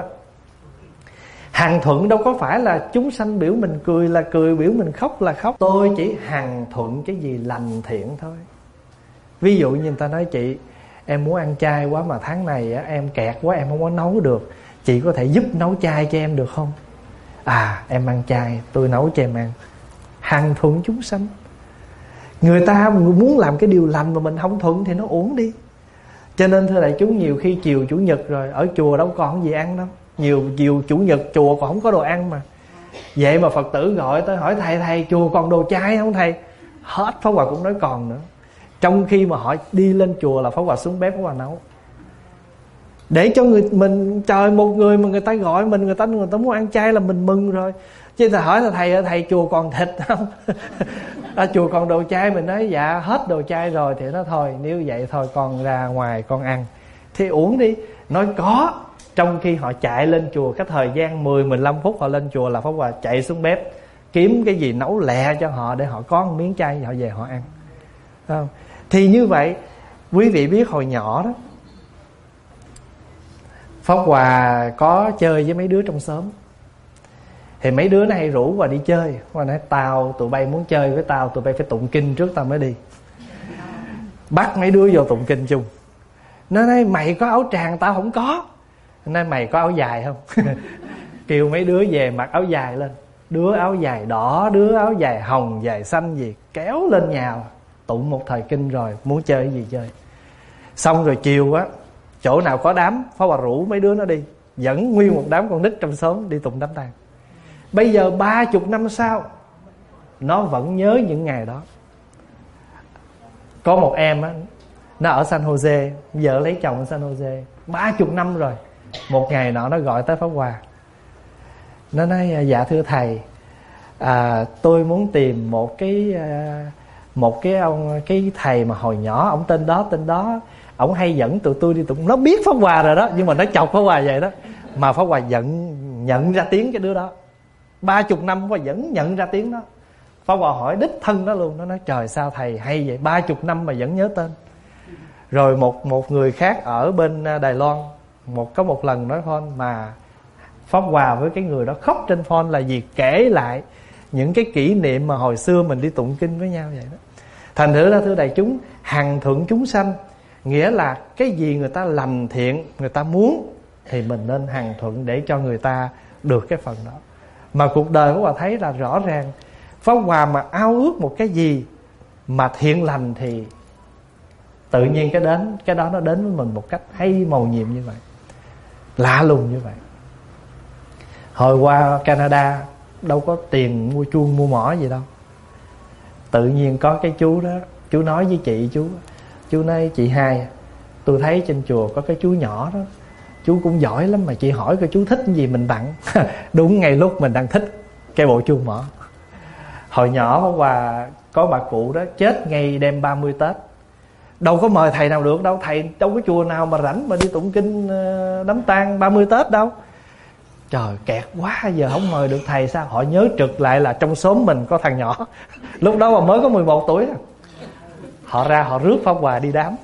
S1: Hằng thuận đâu có phải là chúng sanh biểu mình cười là cười, biểu mình khóc là khóc. Tôi chỉ hằng thuận cái gì lành thiện thôi. Ví dụ như người ta nói chị, em muốn ăn chay quá mà tháng này em kẹt quá, em không có nấu được, chị có thể giúp nấu chay cho em được không? Em ăn chay, tôi nấu cho em ăn. Hằng thuận chúng sanh. Người ta muốn làm cái điều lành mà mình không thuận thì nó uổng đi. Cho nên thưa đại chúng, nhiều khi chiều chủ nhật rồi ở chùa đâu còn gì ăn đâu. Nhiều chủ nhật chùa còn không có đồ ăn mà. Vậy mà Phật tử gọi tới hỏi thầy chùa còn đồ chay không thầy? Hết Pháp Hòa cũng nói còn nữa. Trong khi mà họ đi lên chùa là Pháp Hòa xuống bếp Pháp Hòa nấu. Để cho mình trời, một người mà người ta gọi mình, người ta muốn ăn chay là mình mừng rồi. Chứ ta hỏi là thầy chùa còn thịt không? Chùa còn đồ chay, mình nói dạ hết đồ chay rồi, thì nó thôi, nếu vậy thôi con ra ngoài con ăn. Thì uổng đi. Nói có. Trong khi họ chạy lên chùa, cái thời gian 10-15 phút họ lên chùa là Pháp Hòa chạy xuống bếp kiếm cái gì nấu lẹ cho họ, để họ có một miếng chay họ về họ ăn. Không? Thì như vậy, quý vị biết hồi nhỏ đó, Pháp Hòa có chơi với mấy đứa trong xóm. Thì mấy đứa nó hay rủ Hòa đi chơi. Hòa nói tụi bay muốn chơi với tao, tụi bay phải tụng kinh trước tao mới đi. Bắt mấy đứa vô tụng kinh chung. Nó nói mày có áo tràng tao không có. Nó nói mày có áo dài không? Kêu mấy đứa về mặc áo dài lên. Đứa áo dài đỏ, đứa áo dài hồng, dài xanh gì, kéo lên nhà tụng một thời kinh rồi muốn chơi cái gì chơi. Xong rồi chiều á, chỗ nào có đám, Pháp Hòa rủ mấy đứa nó đi, dẫn nguyên một đám con nít trong xóm đi tụng đám tang. Bây giờ 30 năm sau, nó vẫn nhớ những ngày đó. Có một em á, nó ở San Jose, vợ lấy chồng ở San Jose 30 năm rồi. Một ngày nọ nó gọi tới Pháp Hòa. Nó nói dạ thưa thầy, tôi muốn tìm một cái thầy mà hồi nhỏ ông tên đó, ổng hay dẫn tụi tôi đi tụng. Nó biết Pháp Hòa rồi đó, nhưng mà nó chọc Pháp Hòa vậy đó. Mà Pháp Hòa nhận ra tiếng cái đứa đó. 30 năm Pháp Hòa vẫn nhận ra tiếng đó. Pháp Hòa hỏi đích thân nó luôn. Nó nói trời sao thầy hay vậy, 30 năm mà vẫn nhớ tên. Rồi một người khác ở bên Đài Loan, có một lần nói phone mà Pháp Hòa với cái người đó khóc trên phone là vì kể lại những cái kỷ niệm mà hồi xưa mình đi tụng kinh với nhau vậy đó. Thành thử ra thưa đại chúng, hằng thuận chúng sanh nghĩa là cái gì người ta lành thiện, người ta muốn thì mình nên hằng thuận để cho người ta được cái phần đó. Mà cuộc đời Pháp Hòa thấy là rõ ràng, Pháp Hòa mà ao ước một cái gì mà thiện lành thì tự nhiên cái đó nó đến với mình một cách hay mầu nhiệm như vậy, lạ lùng như vậy. Hồi qua Canada đâu có tiền mua chuông mua mỏ gì đâu. Tự nhiên có cái chú đó, chú nói với chị, chú nói chị Hai, tôi thấy trên chùa có cái chú nhỏ đó, chú cũng giỏi lắm mà chị hỏi coi chú thích cái gì mình tặng. Đúng ngay lúc mình đang thích cái bộ chuông mỏ. Hồi nhỏ Pháp Hòa có bà cụ đó chết ngay đêm 30 Tết, đâu có mời thầy nào được đâu, thầy đâu có chùa nào mà rảnh mà đi tụng kinh đám tang 30 Tết đâu. Trời, kẹt quá, giờ không mời được thầy sao? Họ nhớ trực lại là trong xóm mình có thằng nhỏ lúc đó mà mới có 11 tuổi. Họ ra họ rước Pháp Hòa đi đám.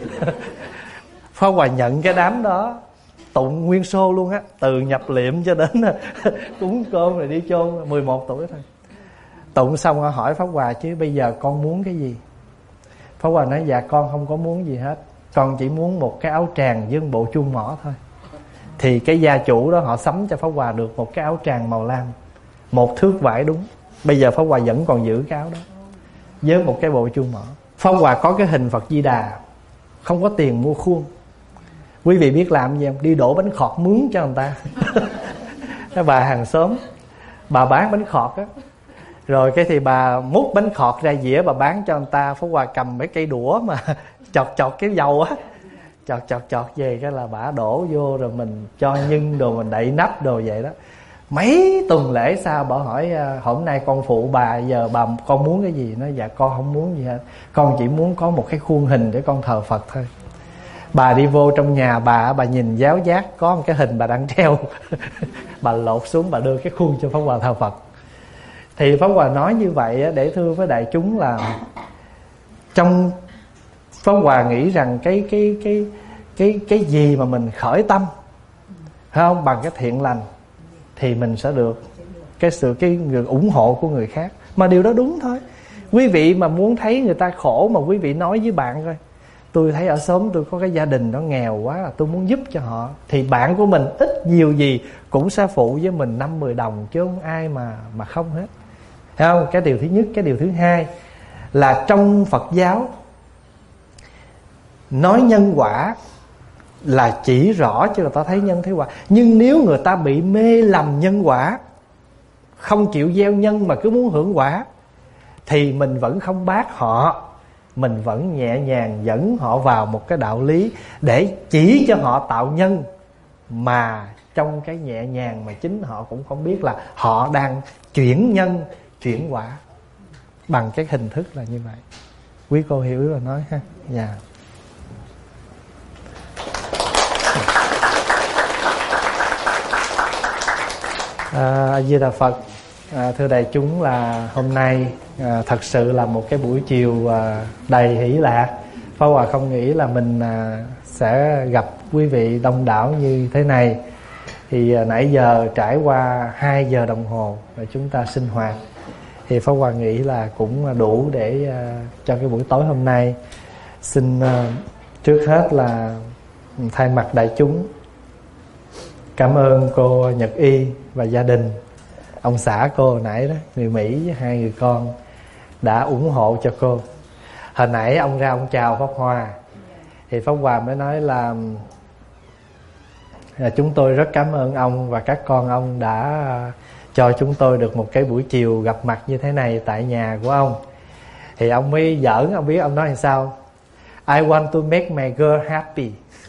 S1: Pháp Hòa nhận cái đám đó, tụng nguyên xô luôn á, từ nhập liệm cho đến cúng cơm rồi đi chôn. 11 tuổi thôi. Tụng xong họ hỏi Pháp Hòa chứ bây giờ con muốn cái gì? Pháp Hòa nói dạ con không có muốn gì hết, con chỉ muốn một cái áo tràng với một bộ chuông mỏ thôi. Thì cái gia chủ đó họ sắm cho Pháp Hòa được một cái áo tràng màu lam, 1 thước vải đúng. Bây giờ Pháp Hòa vẫn còn giữ cái áo đó với một cái bộ chuông mỏ. Pháp Hòa có cái hình Phật Di Đà, không có tiền mua khuôn. Quý vị biết làm gì không? Đi đổ bánh khọt mướn cho người ta. Cái bà hàng xóm, bà bán bánh khọt á, rồi cái thì bà múc bánh khọt ra dĩa bà bán cho người ta. Pháp Hòa cầm mấy cây đũa mà chọt cái dầu á, chọt về cái là bà đổ vô, rồi mình cho nhân đồ, mình đậy nắp đồ vậy đó. Mấy tuần lễ sau bà hỏi hôm nay con phụ bà, giờ con muốn cái gì? Nói dạ con không muốn gì hết, con chỉ muốn có một cái khuôn hình để con thờ Phật thôi. Bà đi vô trong nhà bà nhìn giáo giác có một cái hình bà đang treo. Bà lột xuống, bà đưa cái khuôn cho Pháp Hòa thờ Phật. Thì Pháp Hòa nói như vậy để thưa với đại chúng là trong Pháp Hòa nghĩ rằng cái gì mà mình khởi tâm, phải không, bằng cái thiện lành thì mình sẽ được cái người ủng hộ của người khác. Mà điều đó đúng thôi. Quý vị mà muốn thấy người ta khổ mà quý vị nói với bạn coi, tôi thấy ở xóm tôi có cái gia đình nó nghèo quá, tôi muốn giúp cho họ, thì bạn của mình ít nhiều gì cũng sẽ phụ với mình 5-10 đồng, chứ không ai mà không hết. Thấy không? Cái điều thứ nhất. Cái điều thứ hai là trong Phật giáo nói nhân quả là chỉ rõ cho người ta thấy nhân thấy quả. Nhưng nếu người ta bị mê lầm nhân quả, không chịu gieo nhân mà cứ muốn hưởng quả, thì mình vẫn không bác họ, mình vẫn nhẹ nhàng dẫn họ vào một cái đạo lý để chỉ cho họ tạo nhân. Mà trong cái nhẹ nhàng mà chính họ cũng không biết là họ đang chuyển nhân, chuyển quả bằng cái hình thức là như vậy. Quý cô hiểu ý là nói ha. Dạ. A Di Đà Phật. Thưa đại chúng, là hôm nay thật sự là một cái buổi chiều đầy hỷ lạc. Pháp Hòa không nghĩ là mình sẽ gặp quý vị đông đảo như thế này. Thì nãy giờ trải qua 2 giờ đồng hồ rồi chúng ta sinh hoạt, thì Pháp Hòa nghĩ là cũng đủ để cho cái buổi tối hôm nay. Xin trước hết là thay mặt đại chúng cảm ơn cô Nhật Y và gia đình, ông xã cô hồi nãy đó, người Mỹ với 2 người con đã ủng hộ cho cô. Hồi nãy ông ra ông chào Pháp Hòa, thì Pháp Hòa mới nói là chúng tôi rất cảm ơn ông và các con ông đã cho chúng tôi được một cái buổi chiều gặp mặt như thế này tại nhà của ông. Thì ông mới giỡn, ông biết ông nói làm sao? I want to make my girl happy.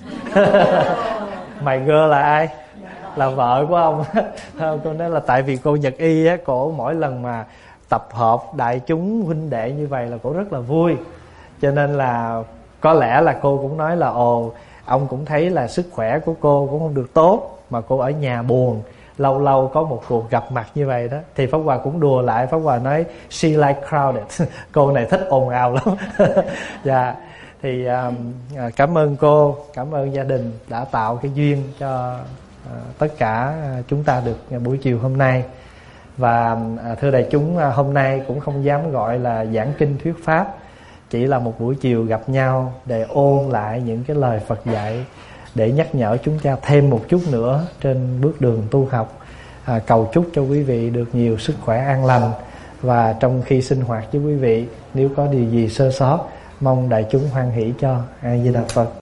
S1: My girl là ai? Là vợ của ông. Cô nói là tại vì cô Nhật Y á, cổ mỗi lần mà tập hợp đại chúng huynh đệ như vậy là cổ rất là vui. Cho nên là có lẽ là cô cũng nói là ông cũng thấy là sức khỏe của cô cũng không được tốt, mà cô ở nhà buồn, lâu lâu có một cuộc gặp mặt như vậy đó. Thì Pháp Hòa cũng đùa lại, Pháp Hòa nói she like crowded. Cô này thích ồn ào lắm. Dạ. Thì cảm ơn cô, cảm ơn gia đình đã tạo cái duyên cho tất cả chúng ta được buổi chiều hôm nay. Và thưa đại chúng, hôm nay cũng không dám gọi là giảng kinh thuyết pháp, chỉ là một buổi chiều gặp nhau để ôn lại những cái lời Phật dạy, để nhắc nhở chúng ta thêm một chút nữa trên bước đường tu học. Cầu chúc cho quý vị được nhiều sức khỏe an lành. Và trong khi sinh hoạt với quý vị, nếu có điều gì sơ sót, mong đại chúng hoan hỷ cho. A Di Đà Phật.